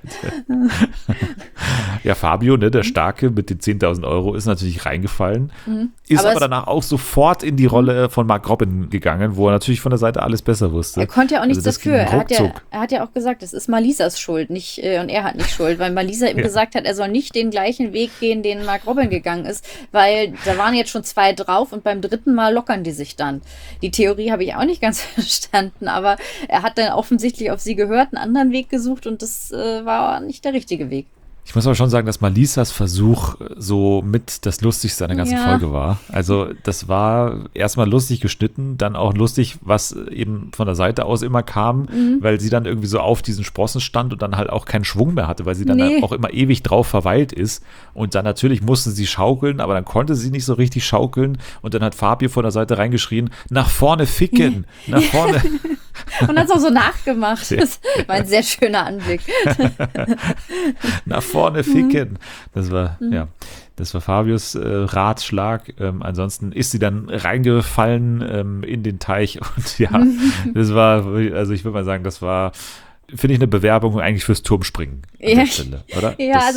Ja, Fabio, ne, der Starke mit den 10.000 Euro ist natürlich reingefallen, ist aber danach auch sofort in die Rolle von Mark Robin gegangen, wo er natürlich von der Seite alles besser wusste. Er konnte ja auch nichts dafür. Er hat ja auch gesagt, es ist Malisas Schuld, nicht und er hat nicht Schuld, weil Malisa ihm gesagt hat, er soll nicht den gleichen Weg gehen, den Mark Robin gegangen ist, weil da waren jetzt schon 2 drauf und beim 3. Mal lockern die sich dann. Die Theorie habe ich auch nicht ganz verstanden, aber er hat dann offensichtlich auf sie gehört, einen anderen Weg gesucht und das war nicht der richtige Weg. Ich muss aber schon sagen, dass Malisas Versuch so mit das Lustigste an der ganzen Folge war. Also das war erstmal lustig geschnitten, dann auch lustig, was eben von der Seite aus immer kam, weil sie dann irgendwie so auf diesen Sprossen stand und dann halt auch keinen Schwung mehr hatte, weil sie dann auch immer ewig drauf verweilt ist. Und dann natürlich musste sie schaukeln, aber dann konnte sie nicht so richtig schaukeln. Und dann hat Fabio von der Seite reingeschrien, nach vorne ficken, nach vorne. Und hat es auch so nachgemacht. Das war ein sehr schöner Anblick. Nach vorne ficken. Das war, das war Fabius Ratschlag. Ansonsten ist sie dann reingefallen in den Teich und das war, also ich würde mal sagen, das war finde ich, eine Bewerbung eigentlich fürs Turmspringen an Ja. der Stelle, oder? Ja, also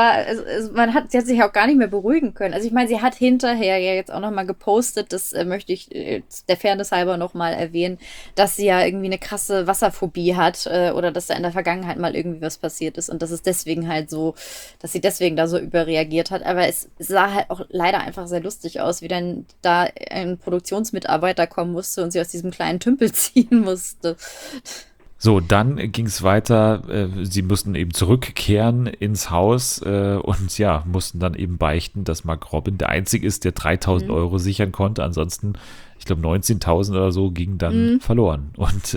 sie hat sich auch gar nicht mehr beruhigen können. Also ich meine, sie hat hinterher ja jetzt auch nochmal gepostet, das möchte ich der Fairness halber nochmal erwähnen, dass sie ja irgendwie eine krasse Wasserphobie hat oder dass da in der Vergangenheit mal irgendwie was passiert ist und dass es deswegen halt so, dass sie deswegen da so überreagiert hat. Aber es sah halt auch leider einfach sehr lustig aus, wie dann da ein Produktionsmitarbeiter kommen musste und sie aus diesem kleinen Tümpel ziehen musste. So, dann ging es weiter. Sie mussten eben zurückkehren ins Haus und ja, mussten dann eben beichten, dass Mark Robin der Einzige ist, der 3.000 Euro sichern konnte. Ansonsten, ich glaube, 19.000 oder so gingen dann verloren. Und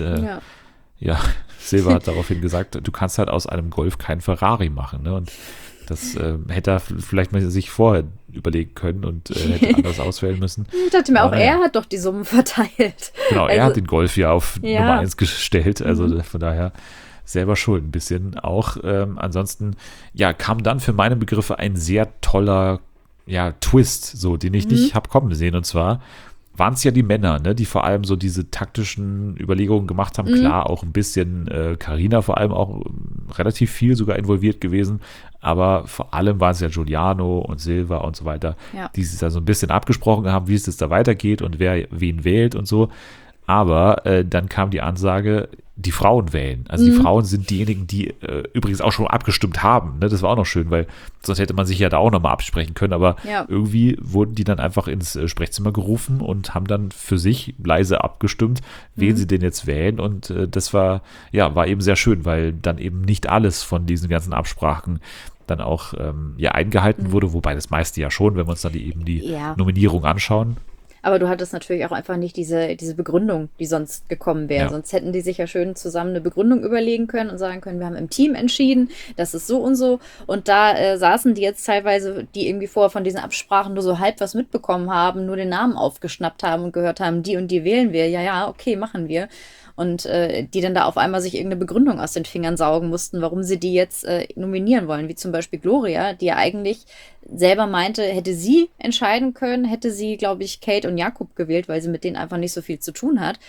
ja, Silva hat daraufhin gesagt, du kannst halt aus einem Golf kein Ferrari machen. Ne? Und das hätte er vielleicht mal sich vorher überlegen können und hätte anders auswählen müssen. Ich dachte mir auch, Aber naja. er hat doch die Summen verteilt. Genau, er Also- hat den Golf ja auf Ja. Nummer 1 gestellt, also von daher selber schuld ein bisschen auch. Ansonsten, ja, kam dann für meine Begriffe ein sehr toller, ja, Twist, so, den ich nicht habe kommen sehen. Und zwar waren es ja die Männer, ne, die vor allem so diese taktischen Überlegungen gemacht haben. Klar, auch ein bisschen Carina vor allem auch relativ viel sogar involviert gewesen. Aber vor allem waren es ja Giuliano und Silva und so weiter, Ja. die sich da so ein bisschen abgesprochen haben, wie es jetzt da weitergeht und wer wen wählt und so. Aber dann kam die Ansage, die Frauen wählen. Also die Frauen sind diejenigen, die übrigens auch schon abgestimmt haben. Ne? Das war auch noch schön, weil sonst hätte man sich ja da auch nochmal absprechen können. Aber Ja. irgendwie wurden die dann einfach ins Sprechzimmer gerufen und haben dann für sich leise abgestimmt, wen sie denn jetzt wählen. Und das war eben sehr schön, weil dann eben nicht alles von diesen ganzen Absprachen dann auch eingehalten wurde, wobei das meiste ja schon, wenn wir uns dann die Ja. Nominierung anschauen. Aber du hattest natürlich auch einfach nicht diese Begründung, die sonst gekommen wäre. Ja. Sonst hätten die sich ja schön zusammen eine Begründung überlegen können und sagen können, wir haben im Team entschieden, das ist so und so. Und da saßen die jetzt teilweise, die irgendwie vorher von diesen Absprachen nur so halb was mitbekommen haben, nur den Namen aufgeschnappt haben und gehört haben, die und die wählen wir. Ja, okay, machen wir. Und die dann da auf einmal sich irgendeine Begründung aus den Fingern saugen mussten, warum sie die jetzt nominieren wollen. Wie zum Beispiel Gloria, die ja eigentlich selber meinte, hätte sie entscheiden können, hätte sie, glaube ich, Kate und Jakob gewählt, weil sie mit denen einfach nicht so viel zu tun hat.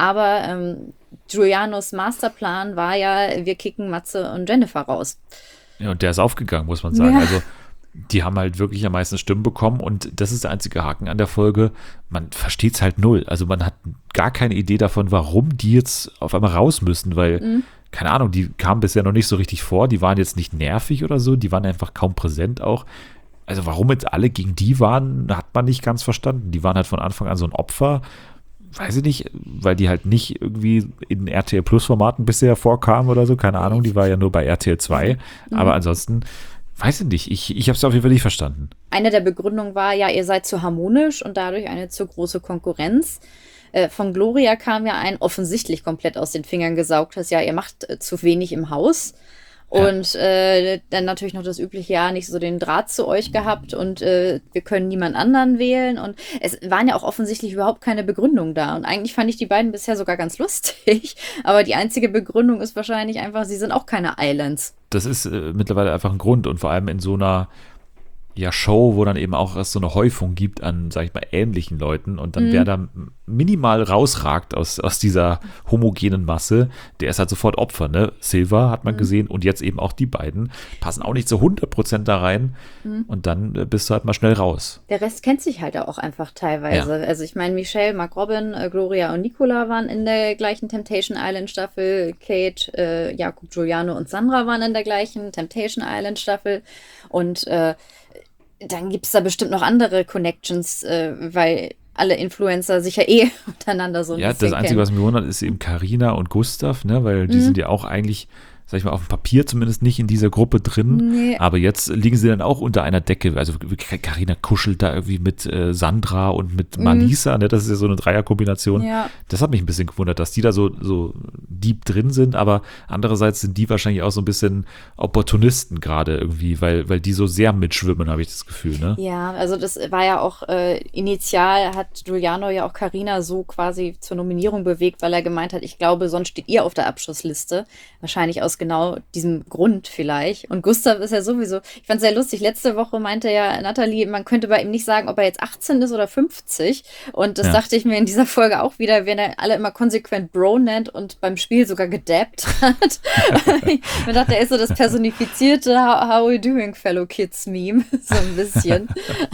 Aber Giulianos Masterplan war ja, wir kicken Matze und Jennifer raus. Ja, und der ist aufgegangen, muss man sagen. Ja. Also die haben halt wirklich am meisten Stimmen bekommen und das ist der einzige Haken an der Folge. Man versteht es halt null. Also man hat gar keine Idee davon, warum die jetzt auf einmal raus müssen, weil, keine Ahnung, die kamen bisher noch nicht so richtig vor. Die waren jetzt nicht nervig oder so, die waren einfach kaum präsent auch. Also warum jetzt alle gegen die waren, hat man nicht ganz verstanden. Die waren halt von Anfang an so ein Opfer. Weiß ich nicht, weil die halt nicht irgendwie in RTL Plus Formaten bisher vorkamen oder so. Keine Ahnung, die war ja nur bei RTL 2. Aber ansonsten, weiß ich nicht, ich habe es auf jeden Fall nicht verstanden. Eine der Begründungen war, ja, ihr seid zu harmonisch und dadurch eine zu große Konkurrenz. Von Gloria kam ja ein offensichtlich komplett aus den Fingern gesaugtes, ja, ihr macht zu wenig im Haus. Und dann natürlich noch das übliche, ja, nicht so den Draht zu euch gehabt und wir können niemand anderen wählen. Und es waren ja auch offensichtlich überhaupt keine Begründungen da. Und eigentlich fand ich die beiden bisher sogar ganz lustig. Aber die einzige Begründung ist wahrscheinlich einfach, sie sind auch keine Islands. Das ist mittlerweile einfach ein Grund und vor allem in so einer Show, wo dann eben auch erst so eine Häufung gibt an, sag ich mal, ähnlichen Leuten und dann wer da minimal rausragt aus dieser homogenen Masse, der ist halt sofort Opfer, ne? Silva hat man gesehen und jetzt eben auch die beiden passen auch nicht zu 100% da rein und dann bist du halt mal schnell raus. Der Rest kennt sich halt auch einfach teilweise. Ja. Also ich meine, Michelle, Mark Robin, Gloria und Nicola waren in der gleichen Temptation Island Staffel. Kate, Jakob, Giuliano und Sandra waren in der gleichen Temptation Island Staffel. Und dann gibt es da bestimmt noch andere Connections, weil alle Influencer sich ja untereinander so ein Ja, bisschen das Einzige, kennen. was mich wundert, ist eben Carina und Gustav, ne? Weil die sind ja auch eigentlich, sag ich mal, auf dem Papier zumindest nicht in dieser Gruppe drin. Nee. Aber jetzt liegen sie dann auch unter einer Decke. Also Carina kuschelt da irgendwie mit Sandra und mit Malisa, ne? Das ist ja so eine Dreierkombination. Ja. Das hat mich ein bisschen gewundert, dass die da so deep drin sind. Aber andererseits sind die wahrscheinlich auch so ein bisschen Opportunisten gerade irgendwie, weil die so sehr mitschwimmen, habe ich das Gefühl, ne? Ja, also das war ja auch initial hat Giuliano ja auch Carina so quasi zur Nominierung bewegt, weil er gemeint hat, ich glaube, sonst steht ihr auf der Abschussliste. Wahrscheinlich aus genau diesem Grund vielleicht. Und Gustav ist ja sowieso, ich fand es sehr lustig, letzte Woche meinte ja Natalie, man könnte bei ihm nicht sagen, ob er jetzt 18 ist oder 50. Und das dachte ich mir in dieser Folge auch wieder, wenn er alle immer konsequent Bro nennt und beim Spiel sogar gedabbt hat. Man dachte, er ist so das personifizierte How are you doing, fellow kids Meme, so ein bisschen.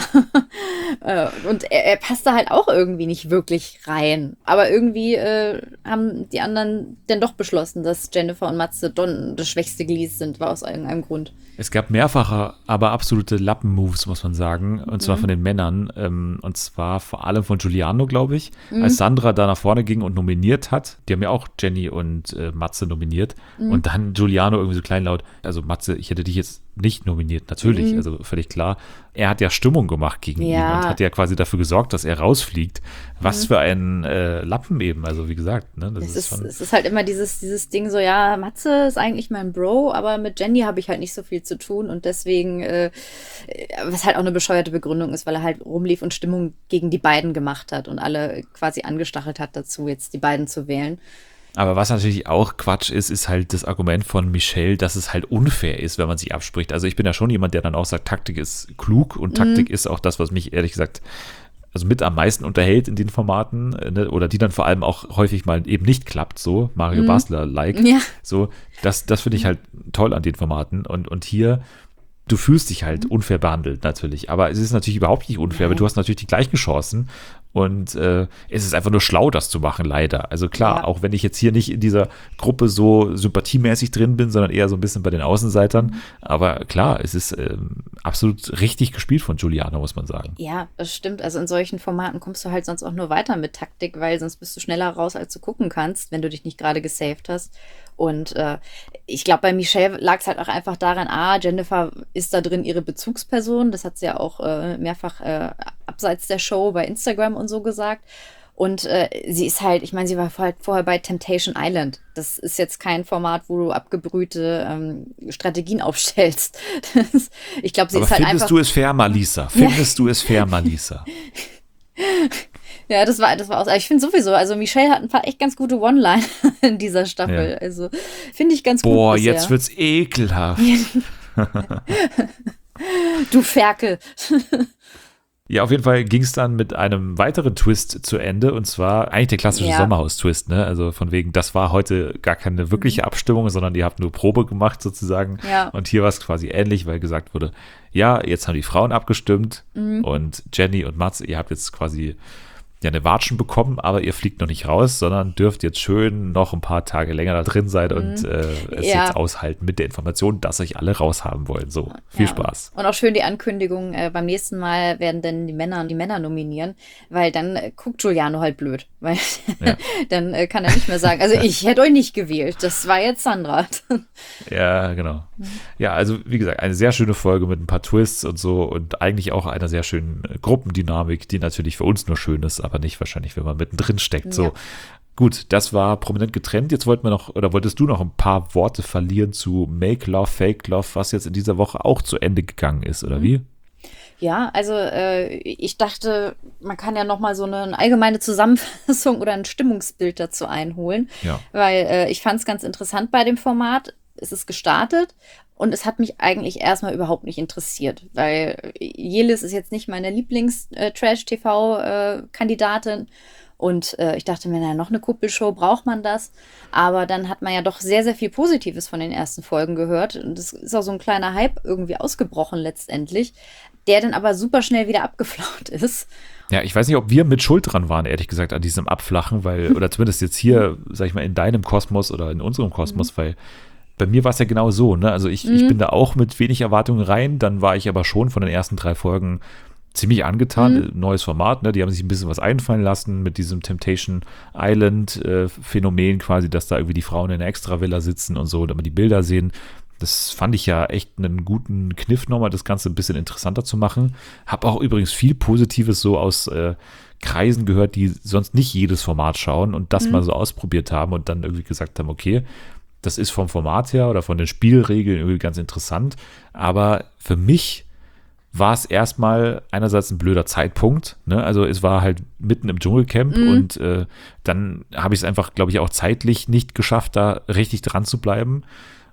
Und er passt da halt auch irgendwie nicht wirklich rein. Aber irgendwie haben die anderen dann doch beschlossen, dass Jennifer und Matze das schwächste Glied sind, war aus irgendeinem Grund. Es gab mehrfache, aber absolute Lappen-Moves, muss man sagen, und zwar von den Männern, und zwar vor allem von Giuliano, glaube ich, als Sandra da nach vorne ging und nominiert hat. Die haben ja auch Jenny und Matze nominiert und dann Giuliano irgendwie so kleinlaut, also Matze, ich hätte dich jetzt nicht nominiert, natürlich, also völlig klar. Er hat ja Stimmung gemacht gegen ihn und hat ja quasi dafür gesorgt, dass er rausfliegt. Was für ein Lappen eben, also wie gesagt. Ne, es ist halt immer dieses Ding so, ja, Matze ist eigentlich mein Bro, aber mit Jenny habe ich halt nicht so viel zu tun und deswegen, was halt auch eine bescheuerte Begründung ist, weil er halt rumlief und Stimmung gegen die beiden gemacht hat und alle quasi angestachelt hat dazu, jetzt die beiden zu wählen. Aber was natürlich auch Quatsch ist halt das Argument von Michelle, dass es halt unfair ist, wenn man sich abspricht. Also ich bin ja schon jemand, der dann auch sagt, Taktik ist klug und Taktik ist auch das, was mich ehrlich gesagt also mit am meisten unterhält in den Formaten, ne? Oder die dann vor allem auch häufig mal eben nicht klappt, so Mario Basler-like. Ja. So, das finde ich halt toll an den Formaten. Und hier, du fühlst dich halt unfair behandelt natürlich, aber es ist natürlich überhaupt nicht unfair, weil du hast natürlich die gleichen Chancen und es ist einfach nur schlau, das zu machen, leider. Also klar, auch wenn ich jetzt hier nicht in dieser Gruppe so sympathiemäßig drin bin, sondern eher so ein bisschen bei den Außenseitern, aber klar, es ist absolut richtig gespielt von Giuliano, muss man sagen. Ja, das stimmt. Also in solchen Formaten kommst du halt sonst auch nur weiter mit Taktik, weil sonst bist du schneller raus, als du gucken kannst, wenn du dich nicht gerade gesaved hast. Und ich glaube, bei Michelle lag es halt auch einfach daran, Jennifer ist da drin ihre Bezugsperson. Das hat sie ja auch mehrfach abseits der Show bei Instagram und so gesagt. Und sie ist halt, ich meine, sie war halt vorher bei Temptation Island. Das ist jetzt kein Format, wo du abgebrühte Strategien aufstellst. Ich glaube, sie ist halt einfach... Findest du es fair, Malisa? Findest du es fair, Malisa? Ja, das war aus. Ich finde sowieso, also Michelle hat ein paar echt ganz gute One-Liner in dieser Staffel. Ja. Also finde ich ganz gut. Boah, bisher. Jetzt wird's ekelhaft. Du Ferkel. Ja, auf jeden Fall ging es dann mit einem weiteren Twist zu Ende und zwar eigentlich der klassische Sommerhaus-Twist, ne? Also von wegen, das war heute gar keine wirkliche Abstimmung, sondern ihr habt nur Probe gemacht sozusagen. Ja. Und hier war es quasi ähnlich, weil gesagt wurde, ja, jetzt haben die Frauen abgestimmt und Jenny und Matze, ihr habt jetzt quasi eine Watschen bekommen, aber ihr fliegt noch nicht raus, sondern dürft jetzt schön noch ein paar Tage länger da drin sein und es jetzt aushalten mit der Information, dass euch alle raushaben wollen. So, viel Spaß. Und auch schön die Ankündigung, beim nächsten Mal werden dann die Männer nominieren, weil dann guckt Giuliano halt blöd, weil dann kann er nicht mehr sagen, also ich hätte euch nicht gewählt, das war jetzt Sandra. Ja, genau. Ja, also wie gesagt, eine sehr schöne Folge mit ein paar Twists und so und eigentlich auch einer sehr schönen Gruppendynamik, die natürlich für uns nur schön ist, aber nicht wahrscheinlich, wenn man mittendrin steckt. So, gut, das war prominent getrennt. Jetzt wolltest du noch ein paar Worte verlieren zu Make Love, Fake Love, was jetzt in dieser Woche auch zu Ende gegangen ist, oder wie? Ja, also ich dachte, man kann ja nochmal so eine allgemeine Zusammenfassung oder ein Stimmungsbild dazu einholen, weil ich fand es ganz interessant bei dem Format. Es ist gestartet und es hat mich eigentlich erstmal überhaupt nicht interessiert, weil Jelis ist jetzt nicht meine Lieblings-Trash-TV-Kandidatin und ich dachte mir, noch eine Kuppelshow, braucht man das? Aber dann hat man ja doch sehr, sehr viel Positives von den ersten Folgen gehört und es ist auch so ein kleiner Hype irgendwie ausgebrochen letztendlich, der dann aber super schnell wieder abgeflaut ist. Ja, ich weiß nicht, ob wir mit Schuld dran waren, ehrlich gesagt, an diesem Abflachen, weil, oder zumindest jetzt hier, sag ich mal, in deinem Kosmos oder in unserem Kosmos, weil bei mir war es ja genau so, ne? Also ich bin da auch mit wenig Erwartungen rein, dann war ich aber schon von den ersten 3 Folgen ziemlich angetan. Neues Format, ne? Die haben sich ein bisschen was einfallen lassen mit diesem Temptation Island Phänomen quasi, dass da irgendwie die Frauen in einer Extravilla sitzen und so, damit die Bilder sehen. Das fand ich ja echt einen guten Kniff nochmal, das Ganze ein bisschen interessanter zu machen. Hab auch übrigens viel Positives so aus Kreisen gehört, die sonst nicht jedes Format schauen und das mal so ausprobiert haben und dann irgendwie gesagt haben, okay, das ist vom Format her oder von den Spielregeln irgendwie ganz interessant, aber für mich war es erstmal einerseits ein blöder Zeitpunkt, ne? Also es war halt mitten im Dschungelcamp und dann habe ich es einfach, glaube ich, auch zeitlich nicht geschafft, da richtig dran zu bleiben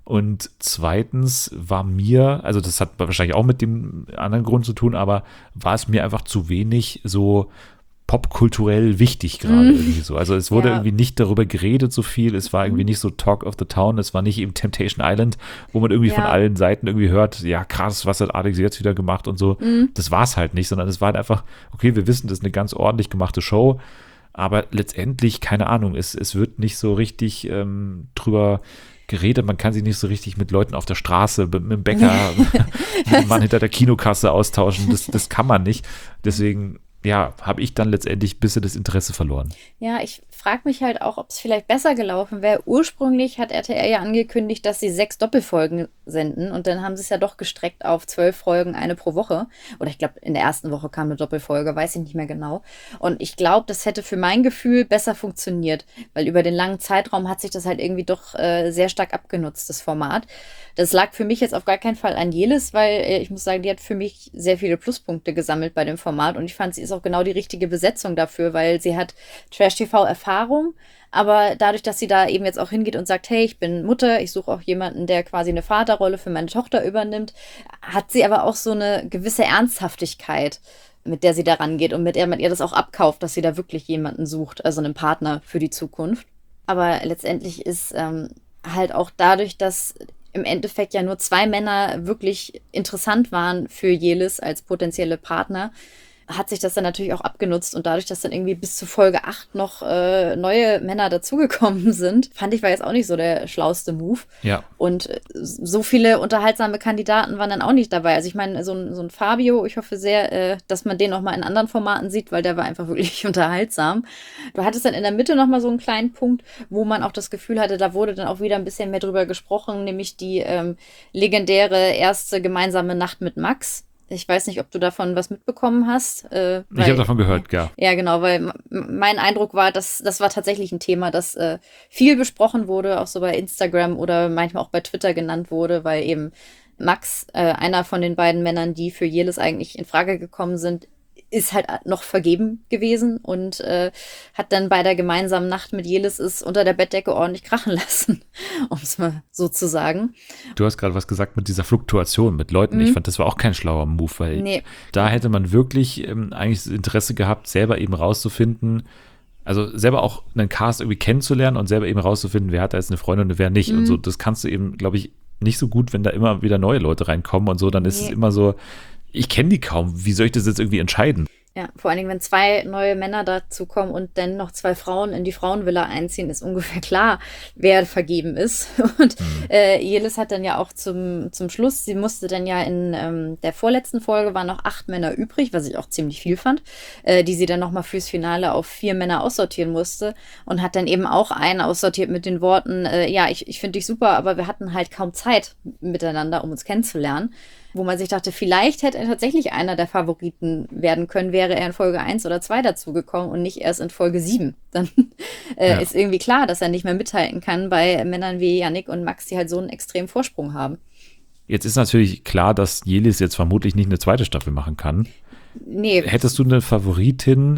Und zweitens war mir, also das hat wahrscheinlich auch mit dem anderen Grund zu tun, aber war es mir einfach zu wenig so popkulturell wichtig gerade irgendwie so. Also es wurde irgendwie nicht darüber geredet so viel, es war irgendwie nicht so Talk of the Town, es war nicht eben Temptation Island, wo man irgendwie von allen Seiten irgendwie hört, ja krass, was hat Alex jetzt wieder gemacht und so. Das war es halt nicht, sondern es war halt einfach, okay, wir wissen, das ist eine ganz ordentlich gemachte Show, aber letztendlich, keine Ahnung, es wird nicht so richtig drüber geredet, man kann sich nicht so richtig mit Leuten auf der Straße, mit dem Bäcker, mit dem Mann hinter der Kinokasse austauschen, das kann man nicht. Deswegen habe ich dann letztendlich ein bisschen das Interesse verloren. Ja, ich frage mich halt auch, ob es vielleicht besser gelaufen wäre. Ursprünglich hat RTL ja angekündigt, dass sie 6 Doppelfolgen senden und dann haben sie es ja doch gestreckt auf 12 Folgen, eine pro Woche. Oder ich glaube, in der ersten Woche kam eine Doppelfolge, weiß ich nicht mehr genau. Und ich glaube, das hätte für mein Gefühl besser funktioniert, weil über den langen Zeitraum hat sich das halt irgendwie doch sehr stark abgenutzt, das Format. Das lag für mich jetzt auf gar keinen Fall an Jelis, weil ich muss sagen, die hat für mich sehr viele Pluspunkte gesammelt bei dem Format und ich fand, sie ist auch genau die richtige Besetzung dafür, weil sie hat Trash-TV-Erfahrung, aber dadurch, dass sie da eben jetzt auch hingeht und sagt, hey, ich bin Mutter, ich suche auch jemanden, der quasi eine Vaterrolle für meine Tochter übernimmt, hat sie aber auch so eine gewisse Ernsthaftigkeit, mit der sie da rangeht und mit der man ihr das auch abkauft, dass sie da wirklich jemanden sucht, also einen Partner für die Zukunft. Aber letztendlich ist halt auch dadurch, dass im Endeffekt ja nur 2 Männer wirklich interessant waren für Jelis als potenzielle Partner, hat sich das dann natürlich auch abgenutzt und dadurch, dass dann irgendwie bis zu Folge 8 noch neue Männer dazugekommen sind, fand ich, war jetzt auch nicht so der schlauste Move. Ja. Und so viele unterhaltsame Kandidaten waren dann auch nicht dabei. Also ich meine, so ein Fabio, ich hoffe sehr, dass man den noch mal in anderen Formaten sieht, weil der war einfach wirklich unterhaltsam. Du hattest dann in der Mitte noch mal so einen kleinen Punkt, wo man auch das Gefühl hatte, da wurde dann auch wieder ein bisschen mehr drüber gesprochen, nämlich die legendäre erste gemeinsame Nacht mit Max. Ich weiß nicht, ob du davon was mitbekommen hast. Ich habe davon gehört, ja. Ja, genau, weil mein Eindruck war, dass das war tatsächlich ein Thema, das viel besprochen wurde, auch so bei Instagram oder manchmal auch bei Twitter genannt wurde, weil eben Max, einer von den beiden Männern, die für Jelis eigentlich in Frage gekommen sind, ist halt noch vergeben gewesen und hat dann bei der gemeinsamen Nacht mit Jelis es unter der Bettdecke ordentlich krachen lassen, um es mal so zu sagen. Du hast gerade was gesagt mit dieser Fluktuation mit Leuten. Ich fand, das war auch kein schlauer Move, weil da hätte man wirklich eigentlich das Interesse gehabt, selber eben rauszufinden, also selber auch einen Cast irgendwie kennenzulernen und selber eben rauszufinden, wer hat da jetzt eine Freundin und wer nicht. Und so, das kannst du eben, glaube ich, nicht so gut, wenn da immer wieder neue Leute reinkommen und so, dann ist es immer so, ich kenne die kaum. Wie soll ich das jetzt irgendwie entscheiden? Ja, vor allen Dingen, wenn 2 neue Männer dazu kommen und dann noch 2 Frauen in die Frauenvilla einziehen, ist ungefähr klar, wer vergeben ist. Und Jelis hat dann ja auch zum Schluss, sie musste dann ja in der vorletzten Folge waren noch 8 Männer übrig, was ich auch ziemlich viel fand, die sie dann nochmal fürs Finale auf 4 Männer aussortieren musste und hat dann eben auch einen aussortiert mit den Worten, ja, ich finde dich super, aber wir hatten halt kaum Zeit miteinander, um uns kennenzulernen. Wo man sich dachte, vielleicht hätte er tatsächlich einer der Favoriten werden können, wäre er in Folge 1 oder 2 dazugekommen und nicht erst in Folge 7. Dann ist irgendwie klar, dass er nicht mehr mithalten kann bei Männern wie Yannick und Max, die halt so einen extremen Vorsprung haben. Jetzt ist natürlich klar, dass Jelis jetzt vermutlich nicht eine zweite Staffel machen kann. Nee. Hättest du eine Favoritin,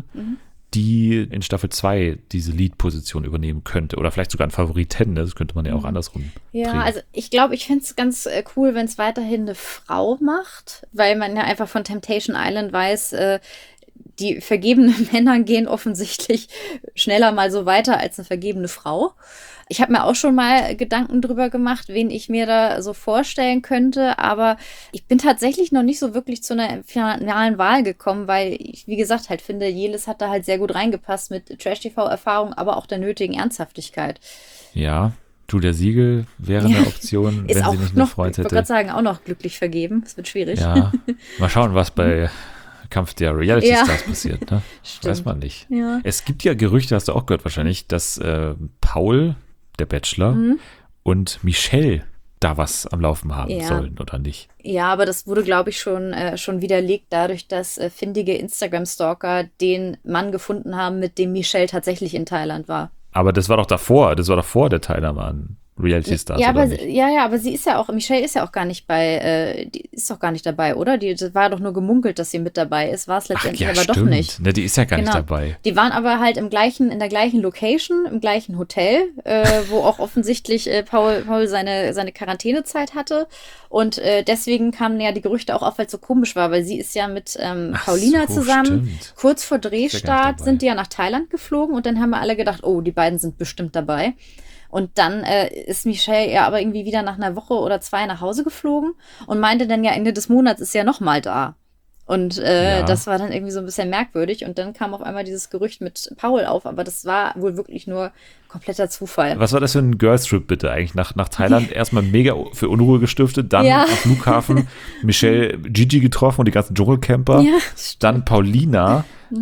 die in Staffel 2 diese Lead-Position übernehmen könnte? Oder vielleicht sogar einen Favoriten, das könnte man ja auch andersrum Ja, drehen. also ich glaube, ich fände es ganz cool, wenn es weiterhin eine Frau macht, weil man ja einfach von Temptation Island weiß, die vergebenen Männer gehen offensichtlich schneller mal so weiter als eine vergebene Frau. Ich habe mir auch schon mal Gedanken drüber gemacht, wen ich mir da so vorstellen könnte, aber ich bin tatsächlich noch nicht so wirklich zu einer finalen Wahl gekommen, weil ich, wie gesagt, halt finde, Jelis hat da halt sehr gut reingepasst mit Trash-TV-Erfahrung, aber auch der nötigen Ernsthaftigkeit. Ja, Julia Siegel wäre eine Option, Ist wenn auch sie nicht noch, einen Freund ich wollte hätte. gerade sagen, auch noch glücklich vergeben. Es wird schwierig. Ja, mal schauen, was bei Kampf der Reality-Stars passiert. Ne? Weiß man nicht. Ja. Es gibt ja Gerüchte, hast du auch gehört wahrscheinlich, dass Paul, der Bachelor, und Michelle da was am Laufen haben sollen, oder nicht? Ja, aber das wurde, glaube ich, schon widerlegt dadurch, dass findige Instagram-Stalker den Mann gefunden haben, mit dem Michelle tatsächlich in Thailand war. Aber das war doch davor der Teilnahme an Reality-Stars, Ja, oder aber, nicht? aber sie ist ja auch, Michelle ist ja auch gar nicht die ist doch gar nicht dabei, oder? Das war doch nur gemunkelt, dass sie mit dabei ist, war es Ach letztendlich ja, aber doch stimmt. nicht. Ne, die ist ja gar nicht Genau. dabei. Die waren aber halt in der gleichen Location, im gleichen Hotel, wo auch offensichtlich Paul seine Quarantänezeit hatte. Und deswegen kamen ja die Gerüchte auch auf, weil es so komisch war, weil sie ist ja mit Ach Paulina so, zusammen. stimmt. Kurz vor ja gar Drehstart nicht dabei. sind die ja nach Thailand geflogen und dann haben wir alle gedacht, oh, die beiden sind bestimmt dabei. Und dann ist Michelle ja aber irgendwie wieder nach einer Woche oder 2 nach Hause geflogen und meinte dann ja, Ende des Monats ist ja noch mal da. Und Ja. das war dann irgendwie so ein bisschen merkwürdig. Und dann kam auf einmal dieses Gerücht mit Paul auf, aber das war wohl wirklich nur kompletter Zufall. Was war das für ein Girls-Trip bitte eigentlich? Nach Thailand erstmal mega für Unruhe gestiftet, dann Ja. am Flughafen Michelle Gigi getroffen und die ganzen Dschungelcamper. Ja, Dann Paulina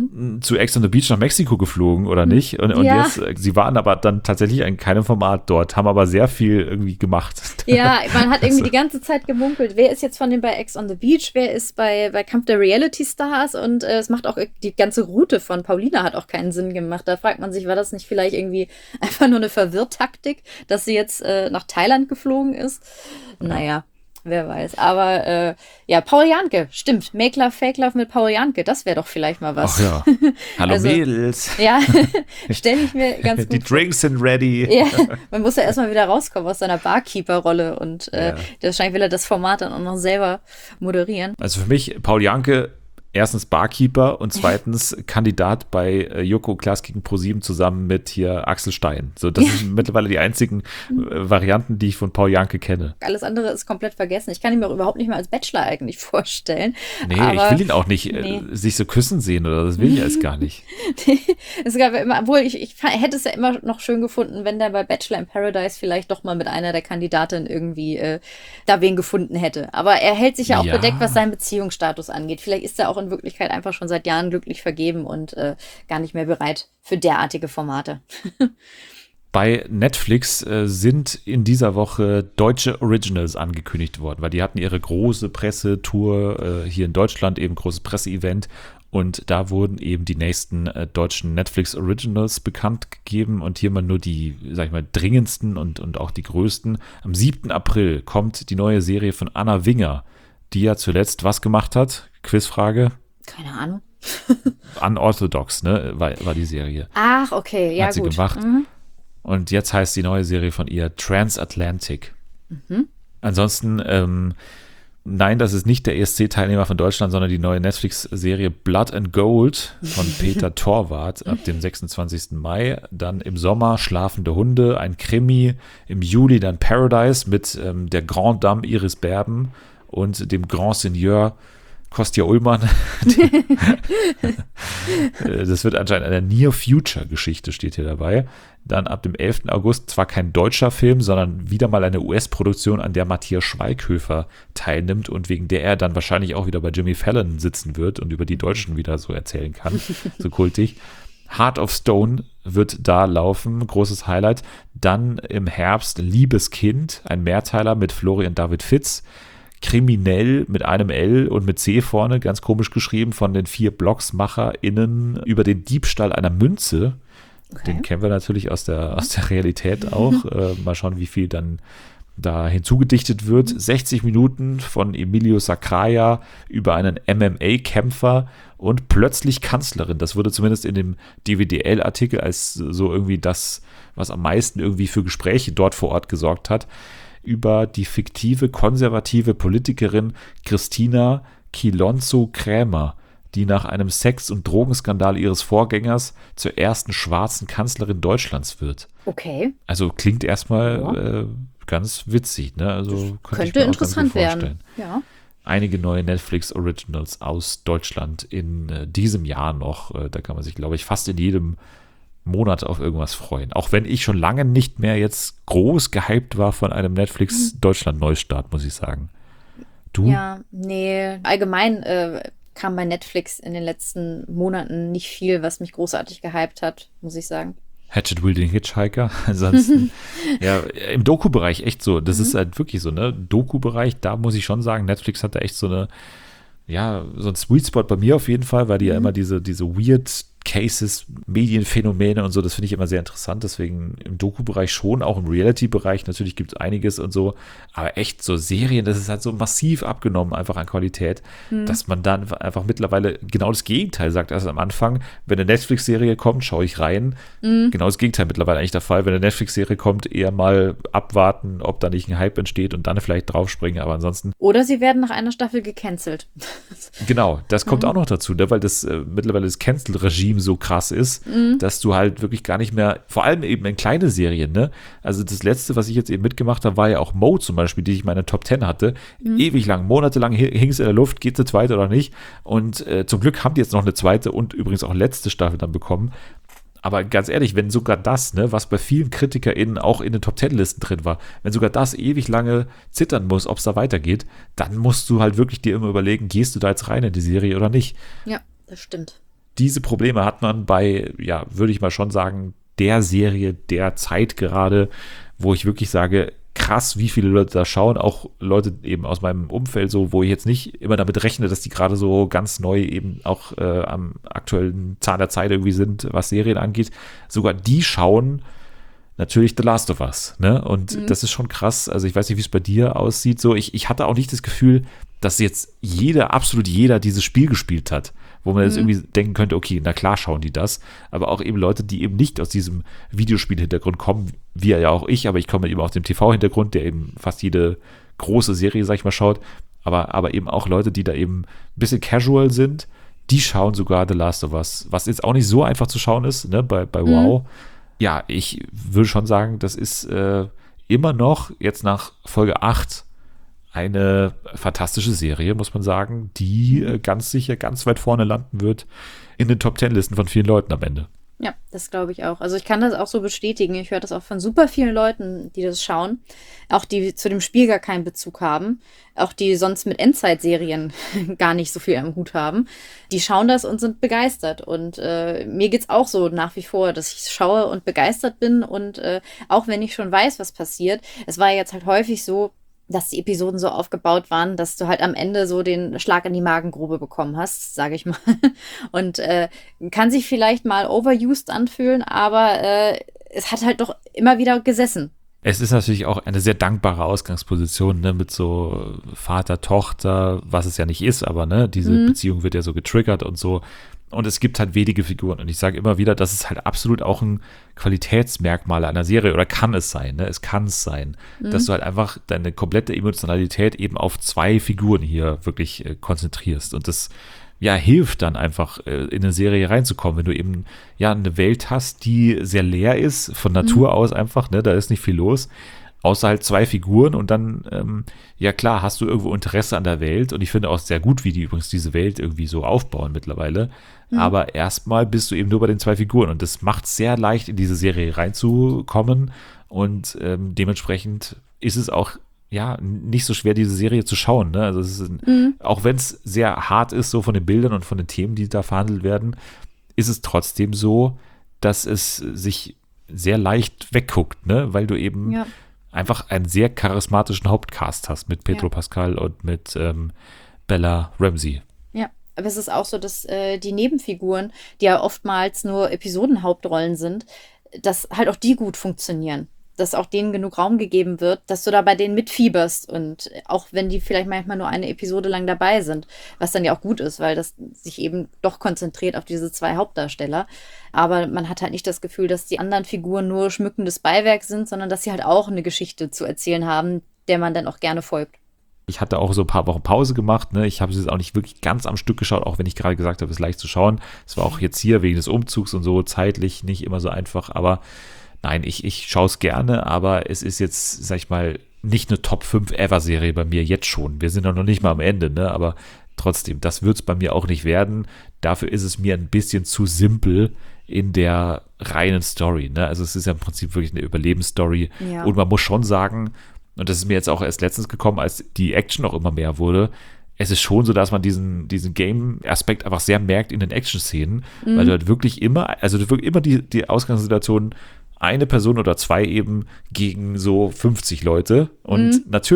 zu Ex on the Beach nach Mexiko geflogen, oder nicht? Und Ja. jetzt, sie waren aber dann tatsächlich in keinem Format dort, haben aber sehr viel irgendwie gemacht. Ja, man hat irgendwie die ganze Zeit gemunkelt, wer ist jetzt von den bei Ex on the Beach, wer ist bei Kampf der Reality Stars und es macht auch die ganze Route von Paulina hat auch keinen Sinn gemacht. Da fragt man sich, war das nicht vielleicht irgendwie einfach nur eine Verwirrtaktik, dass sie jetzt nach Thailand geflogen ist? Naja, wer weiß. Aber ja, Paul Janke, stimmt. Make Love, Fake Love mit Paul Janke, das wäre doch vielleicht mal was. Ach ja. Hallo Also- Mädels. Ja, stelle ich mir ganz Die gut Drinks sind ready. Ja, man muss ja erstmal wieder rauskommen aus seiner Barkeeper-Rolle und Ja. wahrscheinlich will er das Format dann auch noch selber moderieren. Also für mich, Paul Janke, erstens Barkeeper und zweitens Kandidat bei Joko Klaas gegen ProSieben zusammen mit hier Axel Stein. So, das sind mittlerweile die einzigen Varianten, die ich von Paul Janke kenne. Alles andere ist komplett vergessen. Ich kann ihn mir auch überhaupt nicht mehr als Bachelor eigentlich vorstellen. Nee, aber ich will ihn auch nicht nee. sich so küssen sehen oder das will ich erst gar nicht. Es gab ja immer, obwohl ich hätte es ja immer noch schön gefunden, wenn der bei Bachelor in Paradise vielleicht doch mal mit einer der Kandidatinnen irgendwie da wen gefunden hätte. Aber er hält sich ja auch Ja. bedeckt, was seinen Beziehungsstatus angeht. Vielleicht ist er auch in Wirklichkeit einfach schon seit Jahren glücklich vergeben und gar nicht mehr bereit für derartige Formate. Bei Netflix sind in dieser Woche deutsche Originals angekündigt worden, weil die hatten ihre große Pressetour hier in Deutschland, eben großes Presseevent. Und da wurden eben die nächsten deutschen Netflix Originals bekannt gegeben und hier mal nur die, sag ich mal, dringendsten und auch die größten. Am 7. April kommt die neue Serie von Anna Winger, die ja zuletzt was gemacht hat? Quizfrage. Keine Ahnung. Unorthodox, ne, war die Serie. Ach, okay, ja Hat sie gut. gemacht. Mhm. Und jetzt heißt die neue Serie von ihr Transatlantic. Ansonsten, nein, das ist nicht der ESC-Teilnehmer von Deutschland, sondern die neue Netflix-Serie Blood and Gold von Peter Torwart ab dem 26. Mai. Dann im Sommer Schlafende Hunde, ein Krimi. Im Juli dann Paradise mit der Grand Dame Iris Berben und dem Grand Seigneur Kostja Ullmann. Das wird anscheinend eine Near-Future-Geschichte, steht hier dabei. Dann ab dem 11. August zwar kein deutscher Film, sondern wieder mal eine US-Produktion, an der Matthias Schweighöfer teilnimmt und wegen der er dann wahrscheinlich auch wieder bei Jimmy Fallon sitzen wird und über die Deutschen wieder so erzählen kann. So kultig. Heart of Stone wird da laufen, großes Highlight. Dann im Herbst Liebes Kind, ein Mehrteiler mit Florian David Fitz. Kriminell mit einem L und mit C vorne, ganz komisch geschrieben, von den 4 BlogsmacherInnen über den Diebstahl einer Münze. Okay. Den kennen wir natürlich aus der Realität auch. Mal schauen, wie viel dann da hinzugedichtet wird. 60 Minuten von Emilio Sacraia über einen MMA-Kämpfer und plötzlich Kanzlerin. Das wurde zumindest in dem DWDL-Artikel als so irgendwie das, was am meisten irgendwie für Gespräche dort vor Ort gesorgt hat, über die fiktive konservative Politikerin Christina Kilonzo Krämer, die nach einem Sex- und Drogenskandal ihres Vorgängers zur ersten schwarzen Kanzlerin Deutschlands wird. Okay. Also klingt erstmal ganz witzig, ne? Also könnte ich Könnte mir auch ganz gut interessant vorstellen. werden. Ja. Einige neue Netflix Originals aus Deutschland in diesem Jahr noch. Da kann man sich, glaube ich, fast in jedem Monat auf irgendwas freuen. Auch wenn ich schon lange nicht mehr jetzt groß gehypt war von einem Netflix Deutschland Neustart, muss ich sagen. Du? Ja, nee. Allgemein kam bei Netflix in den letzten Monaten nicht viel, was mich großartig gehypt hat, muss ich sagen. Hatchet Wielding Hitchhiker. Ansonsten, ja, im Doku-Bereich echt so. Das ist halt wirklich so, ne? Doku-Bereich, da muss ich schon sagen, Netflix hat da echt so eine, ja, so ein Sweet Spot bei mir auf jeden Fall, weil die ja immer diese weird Cases, Medienphänomene und so, das finde ich immer sehr interessant, deswegen im Doku-Bereich schon, auch im Reality-Bereich, natürlich gibt es einiges und so, aber echt so Serien, das ist halt so massiv abgenommen einfach an Qualität, dass man dann einfach mittlerweile genau das Gegenteil sagt, also am Anfang, wenn eine Netflix-Serie kommt, schaue ich rein, genau das Gegenteil mittlerweile eigentlich der Fall, wenn eine Netflix-Serie kommt, eher mal abwarten, ob da nicht ein Hype entsteht und dann vielleicht draufspringen, aber ansonsten. Oder sie werden nach einer Staffel gecancelt. Genau, das kommt auch noch dazu, ne, weil das mittlerweile das Cancel-Regime so krass ist, dass du halt wirklich gar nicht mehr, vor allem eben in kleine Serien, ne? Also das letzte, was ich jetzt eben mitgemacht habe, war ja auch Mo zum Beispiel, die ich in meiner Top 10 hatte. Ewig lang, monatelang hing es in der Luft, geht eine zweite oder nicht. Und zum Glück haben die jetzt noch eine zweite und übrigens auch letzte Staffel dann bekommen. Aber ganz ehrlich, wenn sogar das, ne, was bei vielen KritikerInnen auch in den Top-10-Listen drin war, wenn sogar das ewig lange zittern muss, ob es da weitergeht, dann musst du halt wirklich dir immer überlegen, gehst du da jetzt rein in die Serie oder nicht. Ja, das stimmt. Diese Probleme hat man bei, ja, würde ich mal schon sagen, der Serie der Zeit gerade, wo ich wirklich sage, krass, wie viele Leute da schauen, auch Leute eben aus meinem Umfeld, so, wo ich jetzt nicht immer damit rechne, dass die gerade so ganz neu eben auch am aktuellen Zahn der Zeit irgendwie sind, was Serien angeht. Sogar die schauen natürlich The Last of Us, ne? Und das ist schon krass. Also ich weiß nicht, wie es bei dir aussieht. So, ich hatte auch nicht das Gefühl, dass jetzt absolut jeder dieses Spiel gespielt hat, wo man jetzt irgendwie denken könnte, okay, na klar schauen die das, aber auch eben Leute, die eben nicht aus diesem Videospiel-Hintergrund kommen, wie ja auch ich, aber ich komme eben aus dem TV-Hintergrund, der eben fast jede große Serie, sag ich mal, schaut, aber eben auch Leute, die da eben ein bisschen casual sind, die schauen sogar The Last of Us, was jetzt auch nicht so einfach zu schauen ist, ne, bei Wow. Ja, ich würde schon sagen, das ist immer noch jetzt nach Folge 8 eine fantastische Serie, muss man sagen, die ganz sicher ganz weit vorne landen wird in den Top-10-Listen von vielen Leuten am Ende. Ja, das glaube ich auch. Also ich kann das auch so bestätigen. Ich höre das auch von super vielen Leuten, die das schauen. Auch die zu dem Spiel gar keinen Bezug haben. Auch die sonst mit Endzeitserien gar nicht so viel am Hut haben. Die schauen das und sind begeistert. Und mir geht's auch so nach wie vor, dass ich schaue und begeistert bin. Und auch wenn ich schon weiß, was passiert. Es war jetzt halt häufig so, dass die Episoden so aufgebaut waren, dass du halt am Ende so den Schlag in die Magengrube bekommen hast, sage ich mal. Und kann sich vielleicht mal overused anfühlen, aber es hat halt doch immer wieder gesessen. Es ist natürlich auch eine sehr dankbare Ausgangsposition, ne, mit so Vater, Tochter, was es ja nicht ist, aber ne, diese Beziehung wird ja so getriggert und so. Und es gibt halt wenige Figuren. Und ich sage immer wieder, das ist halt absolut auch ein Qualitätsmerkmal einer Serie. Oder kann es sein, ne? Es kann es sein, dass du halt einfach deine komplette Emotionalität eben auf 2 Figuren hier wirklich konzentrierst. Und das, ja, hilft dann einfach in eine Serie reinzukommen, wenn du eben, ja, eine Welt hast, die sehr leer ist, von Natur aus einfach, ne? Da ist nicht viel los. Außer halt 2 Figuren und dann, ja klar, hast du irgendwo Interesse an der Welt und ich finde auch sehr gut, wie die übrigens diese Welt irgendwie so aufbauen mittlerweile, aber erstmal bist du eben nur bei den 2 Figuren und das macht es sehr leicht, in diese Serie reinzukommen und dementsprechend ist es auch, ja, nicht so schwer, diese Serie zu schauen, ne? Also es ist auch wenn es sehr hart ist, so von den Bildern und von den Themen, die da verhandelt werden, ist es trotzdem so, dass es sich sehr leicht wegguckt, ne? Weil du eben einfach einen sehr charismatischen Hauptcast hast mit Pedro Pascal und mit Bella Ramsey. Ja, aber es ist auch so, dass die Nebenfiguren, die ja oftmals nur Episodenhauptrollen sind, dass halt auch die gut funktionieren. Dass auch denen genug Raum gegeben wird, dass du da bei denen mitfieberst und auch wenn die vielleicht manchmal nur eine Episode lang dabei sind, was dann ja auch gut ist, weil das sich eben doch konzentriert auf diese 2 Hauptdarsteller. Aber man hat halt nicht das Gefühl, dass die anderen Figuren nur schmückendes Beiwerk sind, sondern dass sie halt auch eine Geschichte zu erzählen haben, der man dann auch gerne folgt. Ich hatte auch so ein paar Wochen Pause gemacht, ne? Ich habe es jetzt auch nicht wirklich ganz am Stück geschaut, auch wenn ich gerade gesagt habe, es ist leicht zu schauen. Es war auch jetzt hier wegen des Umzugs und so zeitlich nicht immer so einfach, aber nein, ich schaue es gerne, aber es ist jetzt, sag ich mal, nicht eine Top-5-Ever-Serie bei mir jetzt schon. Wir sind ja noch nicht mal am Ende, ne? Aber trotzdem, das wird es bei mir auch nicht werden. Dafür ist es mir ein bisschen zu simpel in der reinen Story, ne? Also es ist ja im Prinzip wirklich eine Überlebensstory. Ja. Und man muss schon sagen, und das ist mir jetzt auch erst letztens gekommen, als die Action auch immer mehr wurde, es ist schon so, dass man diesen Game-Aspekt einfach sehr merkt in den Action-Szenen, weil du halt wirklich immer, also du wirklich immer die Ausgangssituation eine Person oder 2 eben gegen so 50 Leute und natürlich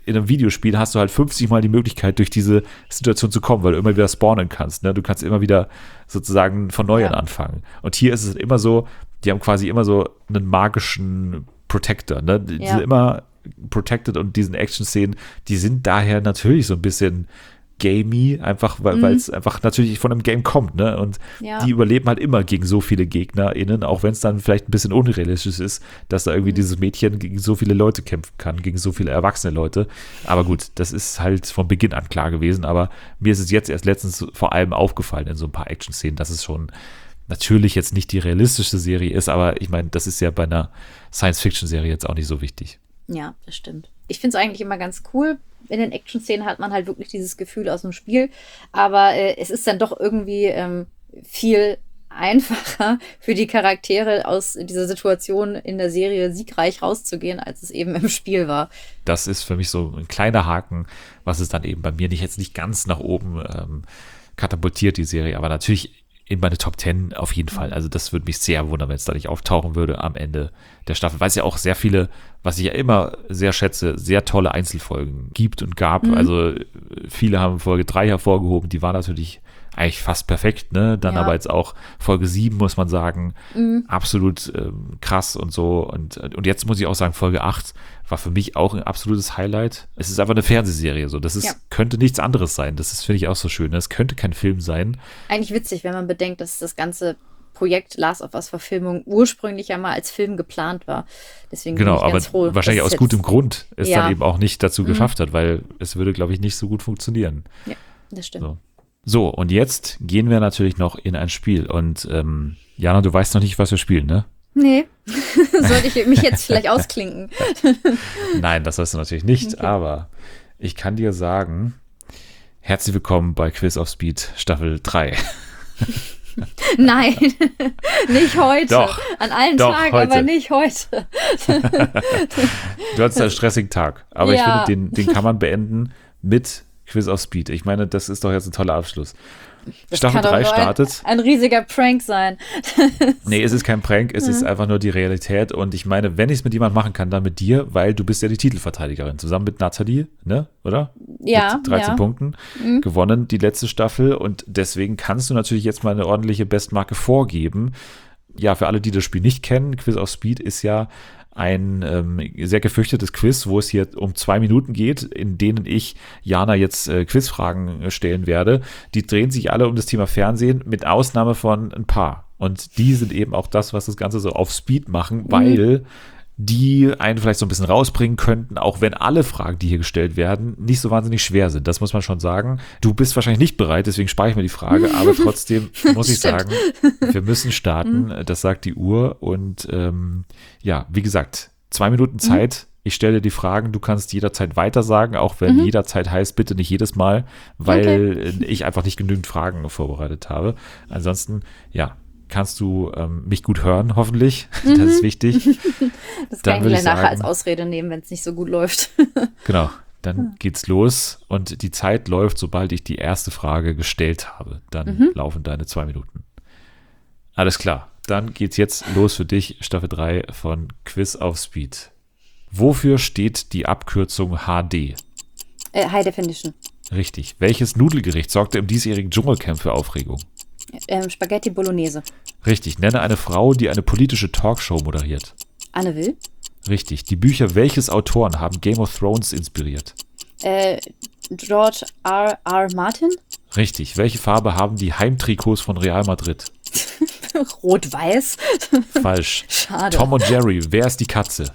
in einem Videospiel hast du halt 50 Mal die Möglichkeit, durch diese Situation zu kommen, weil du immer wieder spawnen kannst. Ne? Du kannst immer wieder sozusagen von Neuem anfangen. Und hier ist es immer so, die haben quasi immer so einen magischen Protector. Ne? Die sind immer protected und diesen Action-Szenen, die sind daher natürlich so ein bisschen gamey, einfach, weil es einfach natürlich von einem Game kommt, ne? Und die überleben halt immer gegen so viele GegnerInnen, auch wenn es dann vielleicht ein bisschen unrealistisch ist, dass da irgendwie dieses Mädchen gegen so viele Leute kämpfen kann, gegen so viele erwachsene Leute. Aber gut, das ist halt von Beginn an klar gewesen, aber mir ist es jetzt erst letztens vor allem aufgefallen in so ein paar Action-Szenen, dass es schon natürlich jetzt nicht die realistischste Serie ist, aber ich meine, das ist ja bei einer Science-Fiction-Serie jetzt auch nicht so wichtig. Ja, das stimmt. Ich finde es eigentlich immer ganz cool. In den Action-Szenen hat man halt wirklich dieses Gefühl aus dem Spiel. Aber es ist dann doch irgendwie viel einfacher für die Charaktere aus dieser Situation in der Serie siegreich rauszugehen, als es eben im Spiel war. Das ist für mich so ein kleiner Haken, was es dann eben bei mir jetzt nicht ganz nach oben katapultiert, die Serie. Aber natürlich in meine Top 10 auf jeden Fall. Also das würde mich sehr wundern, wenn es da nicht auftauchen würde am Ende der Staffel, weil es ja auch sehr viele, was ich ja immer sehr schätze, sehr tolle Einzelfolgen gibt und gab. Also viele haben Folge 3 hervorgehoben, die war natürlich eigentlich fast perfekt, ne? Dann aber jetzt auch Folge 7, muss man sagen, absolut krass und so. Und jetzt muss ich auch sagen, Folge 8 war für mich auch ein absolutes Highlight. Es ist einfach eine Fernsehserie, so. Das ist, könnte nichts anderes sein. Das ist, finde ich, auch so schön. Es könnte kein Film sein. Eigentlich witzig, wenn man bedenkt, dass das ganze Projekt Last of Us Verfilmung ursprünglich ja mal als Film geplant war. Deswegen bin ich ganz froh. Wahrscheinlich aus gutem Grund es dann eben auch nicht dazu geschafft hat, weil es würde, glaube ich, nicht so gut funktionieren. Ja, das stimmt. So, und jetzt gehen wir natürlich noch in ein Spiel. Und Jana, du weißt noch nicht, was wir spielen, ne? Nee. Sollte ich mich jetzt vielleicht ausklinken? Nein, das weißt du natürlich nicht. Okay. Aber ich kann dir sagen, herzlich willkommen bei Quiz of Speed Staffel 3. Nein, nicht heute. Doch, an allen Tagen, heute. Aber nicht heute. Du hattest einen stressigen Tag. Aber ich finde, den kann man beenden mit Quiz of Speed. Ich meine, das ist doch jetzt ein toller Abschluss. Das Staffel 3 startet. Ein riesiger Prank sein. Nee, es ist kein Prank, es ist einfach nur die Realität. Und ich meine, wenn ich es mit jemandem machen kann, dann mit dir, weil du bist ja die Titelverteidigerin. Zusammen mit Nathalie, ne? Oder? Ja. Mit 13 Punkten gewonnen, die letzte Staffel. Und deswegen kannst du natürlich jetzt mal eine ordentliche Bestmarke vorgeben. Ja, für alle, die das Spiel nicht kennen, Quiz of Speed ist ja ein sehr gefürchtetes Quiz, wo es hier um 2 Minuten geht, in denen ich Jana jetzt Quizfragen stellen werde. Die drehen sich alle um das Thema Fernsehen, mit Ausnahme von ein paar. Und die sind eben auch das, was das Ganze so auf Speed machen, weil die einen vielleicht so ein bisschen rausbringen könnten, auch wenn alle Fragen, die hier gestellt werden, nicht so wahnsinnig schwer sind. Das muss man schon sagen. Du bist wahrscheinlich nicht bereit, deswegen spare ich mir die Frage, aber trotzdem muss ich sagen, wir müssen starten, das sagt die Uhr und wie gesagt, 2 Minuten Zeit. Ich stelle die Fragen, du kannst jederzeit weitersagen, auch wenn jederzeit heißt, bitte nicht jedes Mal, weil ich einfach nicht genügend Fragen vorbereitet habe. Ansonsten, kannst du mich gut hören, hoffentlich. Das ist wichtig. Das kann ich gleich nachher als Ausrede nehmen, wenn es nicht so gut läuft. Genau, dann geht's los und die Zeit läuft, sobald ich die erste Frage gestellt habe. Dann laufen deine 2 Minuten. Alles klar, dann geht's jetzt los für dich, Staffel 3 von Quiz auf Speed. Wofür steht die Abkürzung HD? High Definition. Richtig. Welches Nudelgericht sorgte im diesjährigen Dschungelcamp für Aufregung? Spaghetti Bolognese. Richtig. Nenne eine Frau, die eine politische Talkshow moderiert. Anne Will. Richtig. Die Bücher welches Autoren haben Game of Thrones inspiriert? George R. Martin. Richtig. Welche Farbe haben die Heimtrikots von Real Madrid? Rot-Weiß. Falsch. Schade. Tom und Jerry. Wer ist die Katze?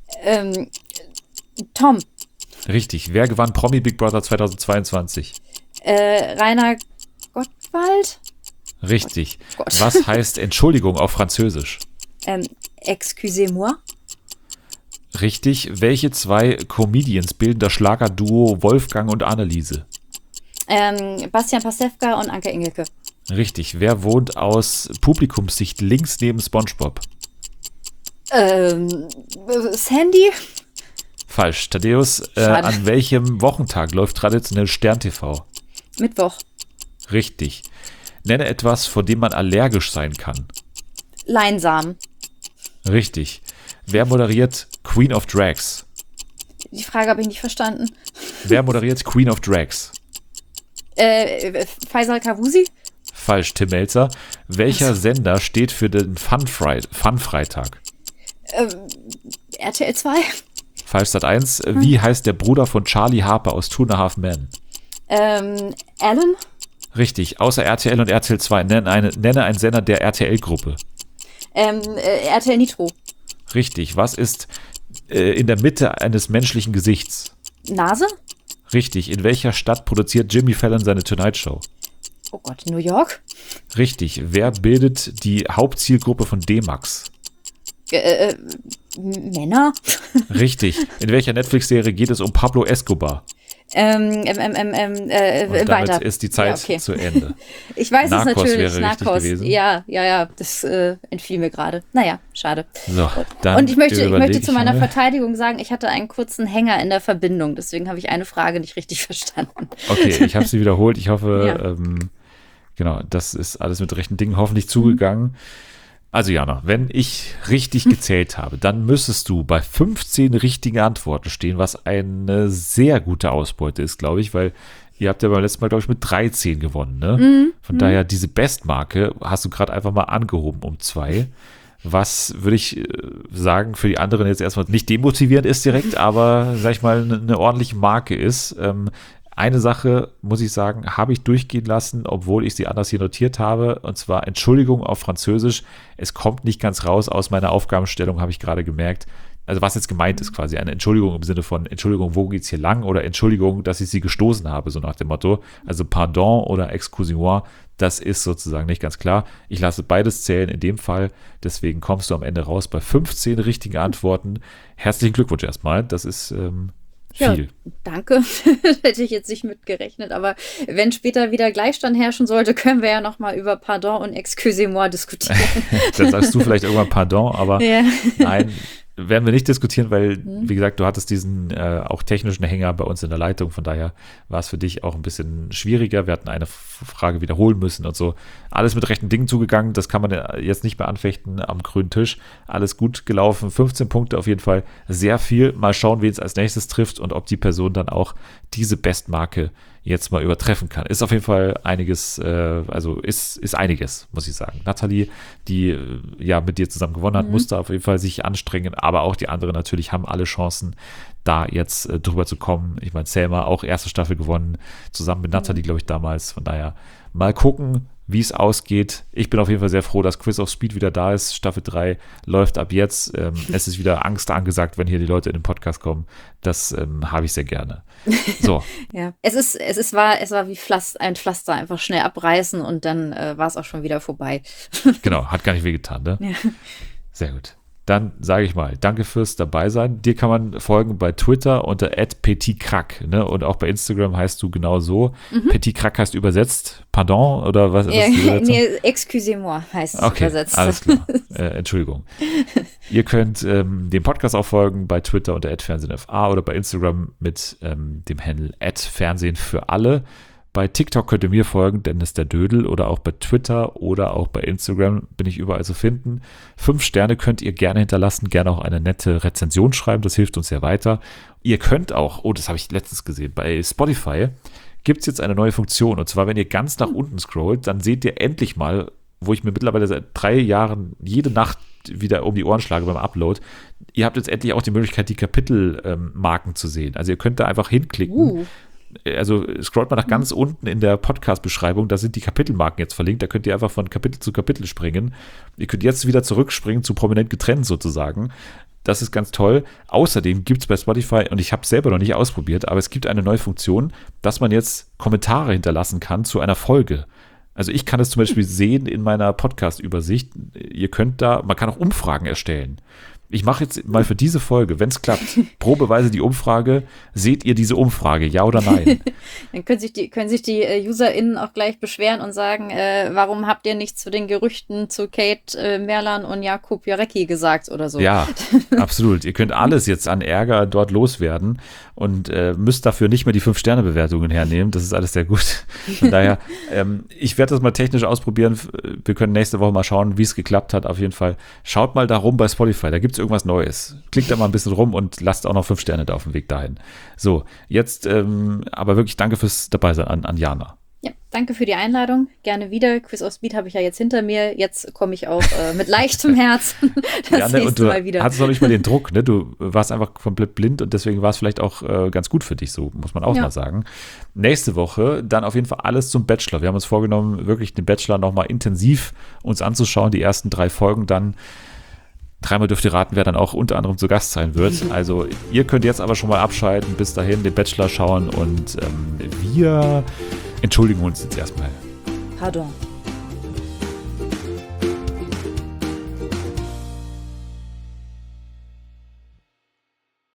Tom. Richtig. Wer gewann Promi Big Brother 2022? Rainer Gottwald. Richtig. Gott. Was heißt Entschuldigung auf Französisch? Excusez-moi. Richtig. Welche 2 Comedians bilden das Schlagerduo Wolfgang und Anneliese? Bastian Pastewka und Anke Engelke. Richtig. Wer wohnt aus Publikumssicht links neben SpongeBob? Sandy. Falsch. Thaddeus, an welchem Wochentag läuft traditionell Stern TV? Mittwoch. Richtig. Nenne etwas, vor dem man allergisch sein kann. Leinsamen. Richtig. Wer moderiert Queen of Drags? Die Frage habe ich nicht verstanden. Wer moderiert Queen of Drags? Faisal Kavusi? Falsch, Tim Melzer. Welcher Sender steht für den Fun-Freitag? RTL 2? Falsch, Sat 1. Wie heißt der Bruder von Charlie Harper aus Two and a Half Men? Alan? Richtig, außer RTL und RTL 2. Nenne einen Sender der RTL-Gruppe. RTL Nitro. Richtig, was ist in der Mitte eines menschlichen Gesichts? Nase? Richtig, in welcher Stadt produziert Jimmy Fallon seine Tonight Show? Oh Gott, New York? Richtig, wer bildet die Hauptzielgruppe von D-Max? Männer? Richtig, in welcher Netflix-Serie geht es um Pablo Escobar? Und damit weiter. ist die Zeit zu Ende. Ich weiß Narcos es natürlich, wäre Narcos. richtig gewesen. Ja, das entfiel mir gerade. Naja, schade. So, dann Und ich möchte zu meiner mal. Verteidigung sagen, ich hatte einen kurzen Hänger in der Verbindung, deswegen habe ich eine Frage nicht richtig verstanden. Okay, ich habe sie wiederholt. Ich hoffe, genau, das ist alles mit rechten Dingen hoffentlich zugegangen. Also Jana, wenn ich richtig gezählt habe, dann müsstest du bei 15 richtigen Antworten stehen, was eine sehr gute Ausbeute ist, glaube ich, weil ihr habt ja beim letzten Mal, glaube ich, mit 13 gewonnen, ne? Von daher, diese Bestmarke hast du gerade einfach mal angehoben um 2. Was, würde ich sagen, für die anderen jetzt erstmal nicht demotivierend ist direkt, aber, sag ich mal, eine ordentliche Marke ist. Eine Sache, muss ich sagen, habe ich durchgehen lassen, obwohl ich sie anders hier notiert habe, und zwar Entschuldigung auf Französisch. Es kommt nicht ganz raus aus meiner Aufgabenstellung, habe ich gerade gemerkt. Also was jetzt gemeint ist quasi, eine Entschuldigung im Sinne von Entschuldigung, wo geht's hier lang, oder Entschuldigung, dass ich sie gestoßen habe, so nach dem Motto. Also Pardon oder Excusez-moi, das ist sozusagen nicht ganz klar. Ich lasse beides zählen in dem Fall, deswegen kommst du am Ende raus bei 15 richtigen Antworten. Herzlichen Glückwunsch erstmal, das ist viel. Ja, danke. Hätte ich jetzt nicht mitgerechnet, aber wenn später wieder Gleichstand herrschen sollte, können wir ja nochmal über Pardon und Excusez-moi diskutieren. Dann sagst du vielleicht irgendwann Pardon, aber Ja. nein, werden wir nicht diskutieren, weil, wie gesagt, du hattest diesen auch technischen Hänger bei uns in der Leitung, von daher war es für dich auch ein bisschen schwieriger. Wir hatten eine Frage wiederholen müssen und so. Alles mit rechten Dingen zugegangen, das kann man jetzt nicht mehr anfechten am grünen Tisch. Alles gut gelaufen, 15 Punkte auf jeden Fall, sehr viel. Mal schauen, wen es als nächstes trifft und ob die Person dann auch diese Bestmarke jetzt mal übertreffen kann. Ist auf jeden Fall einiges, also ist einiges, muss ich sagen. Nathalie, die ja mit dir zusammen gewonnen hat, musste auf jeden Fall sich anstrengen, aber auch die anderen natürlich haben alle Chancen, da jetzt drüber zu kommen. Ich meine, Selma auch erste Staffel gewonnen, zusammen mit Nathalie, glaube ich, damals. Von daher mal gucken, wie es ausgeht. Ich bin auf jeden Fall sehr froh, dass Quiz of Speed wieder da ist. Staffel 3 läuft ab jetzt. Es ist wieder Angst angesagt, wenn hier die Leute in den Podcast kommen. Das habe ich sehr gerne. So. Ja, es war wie ein Pflaster, einfach schnell abreißen und dann war es auch schon wieder vorbei. Genau, hat gar nicht wehgetan, ne? Ja. Sehr gut. Dann sage ich mal, danke fürs Dabeisein. Dir kann man folgen bei Twitter unter @petitcrack, ne? Und auch bei Instagram heißt du genau so. Petit Crack heißt übersetzt Pardon oder was? Ja, ist die Übersetzung? nee, Excusez-moi heißt es Okay, übersetzt. alles klar. Entschuldigung. Ihr könnt dem Podcast auch folgen bei Twitter unter @fernsehenfa oder bei Instagram mit dem Handle @Fernsehen für alle. Bei TikTok könnt ihr mir folgen, Dennis der Dödel, oder auch bei Twitter oder auch bei Instagram bin ich überall zu finden. 5 Sterne könnt ihr gerne hinterlassen, gerne auch eine nette Rezension schreiben, das hilft uns sehr weiter. Ihr könnt auch, das habe ich letztens gesehen, bei Spotify gibt es jetzt eine neue Funktion, und zwar, wenn ihr ganz nach unten scrollt, dann seht ihr endlich mal, wo ich mir mittlerweile seit 3 Jahren jede Nacht wieder um die Ohren schlage beim Upload, ihr habt jetzt endlich auch die Möglichkeit, die Kapitelmarken zu sehen. Also ihr könnt da einfach hinklicken. Also scrollt mal nach ganz unten in der Podcast-Beschreibung, da sind die Kapitelmarken jetzt verlinkt, da könnt ihr einfach von Kapitel zu Kapitel springen. Ihr könnt jetzt wieder zurückspringen zu prominent getrennt sozusagen. Das ist ganz toll. Außerdem gibt es bei Spotify, und ich habe es selber noch nicht ausprobiert, aber es gibt eine neue Funktion, dass man jetzt Kommentare hinterlassen kann zu einer Folge. Also ich kann es zum Beispiel sehen in meiner Podcast-Übersicht. Ihr könnt da, man kann auch Umfragen erstellen. Ich mache jetzt mal für diese Folge, wenn es klappt, probeweise die Umfrage. Seht ihr diese Umfrage, ja oder nein? Dann können sich die UserInnen auch gleich beschweren und sagen, warum habt ihr nichts zu den Gerüchten zu Kate Merlan und Jakub Jarecki gesagt oder so. Ja, absolut. Ihr könnt alles jetzt an Ärger dort loswerden und müsst dafür nicht mehr die 5-Sterne-Bewertungen hernehmen. Das ist alles sehr gut. Von daher, ich werde das mal technisch ausprobieren. Wir können nächste Woche mal schauen, wie es geklappt hat. Auf jeden Fall schaut mal da rum bei Spotify. Da gibt es irgendwas Neues. Klickt da mal ein bisschen rum und lasst auch noch 5 Sterne da auf dem Weg dahin. So, jetzt aber wirklich danke fürs Dabeisein an Jana. Ja, danke für die Einladung. Gerne wieder. Quiz of Speed habe ich ja jetzt hinter mir. Jetzt komme ich auch mit leichtem Herz das Und nächste du Mal wieder. hattest noch nicht mal den Druck, ne? Du warst einfach komplett blind und deswegen war es vielleicht auch ganz gut für dich, so muss man auch mal sagen. Nächste Woche dann auf jeden Fall alles zum Bachelor. Wir haben uns vorgenommen, wirklich den Bachelor nochmal intensiv uns anzuschauen, die ersten 3 Folgen dann. Dreimal dürft ihr raten, wer dann auch unter anderem zu Gast sein wird. Also ihr könnt jetzt aber schon mal abschalten, bis dahin den Bachelor schauen und wir entschuldigen uns jetzt erstmal. Pardon.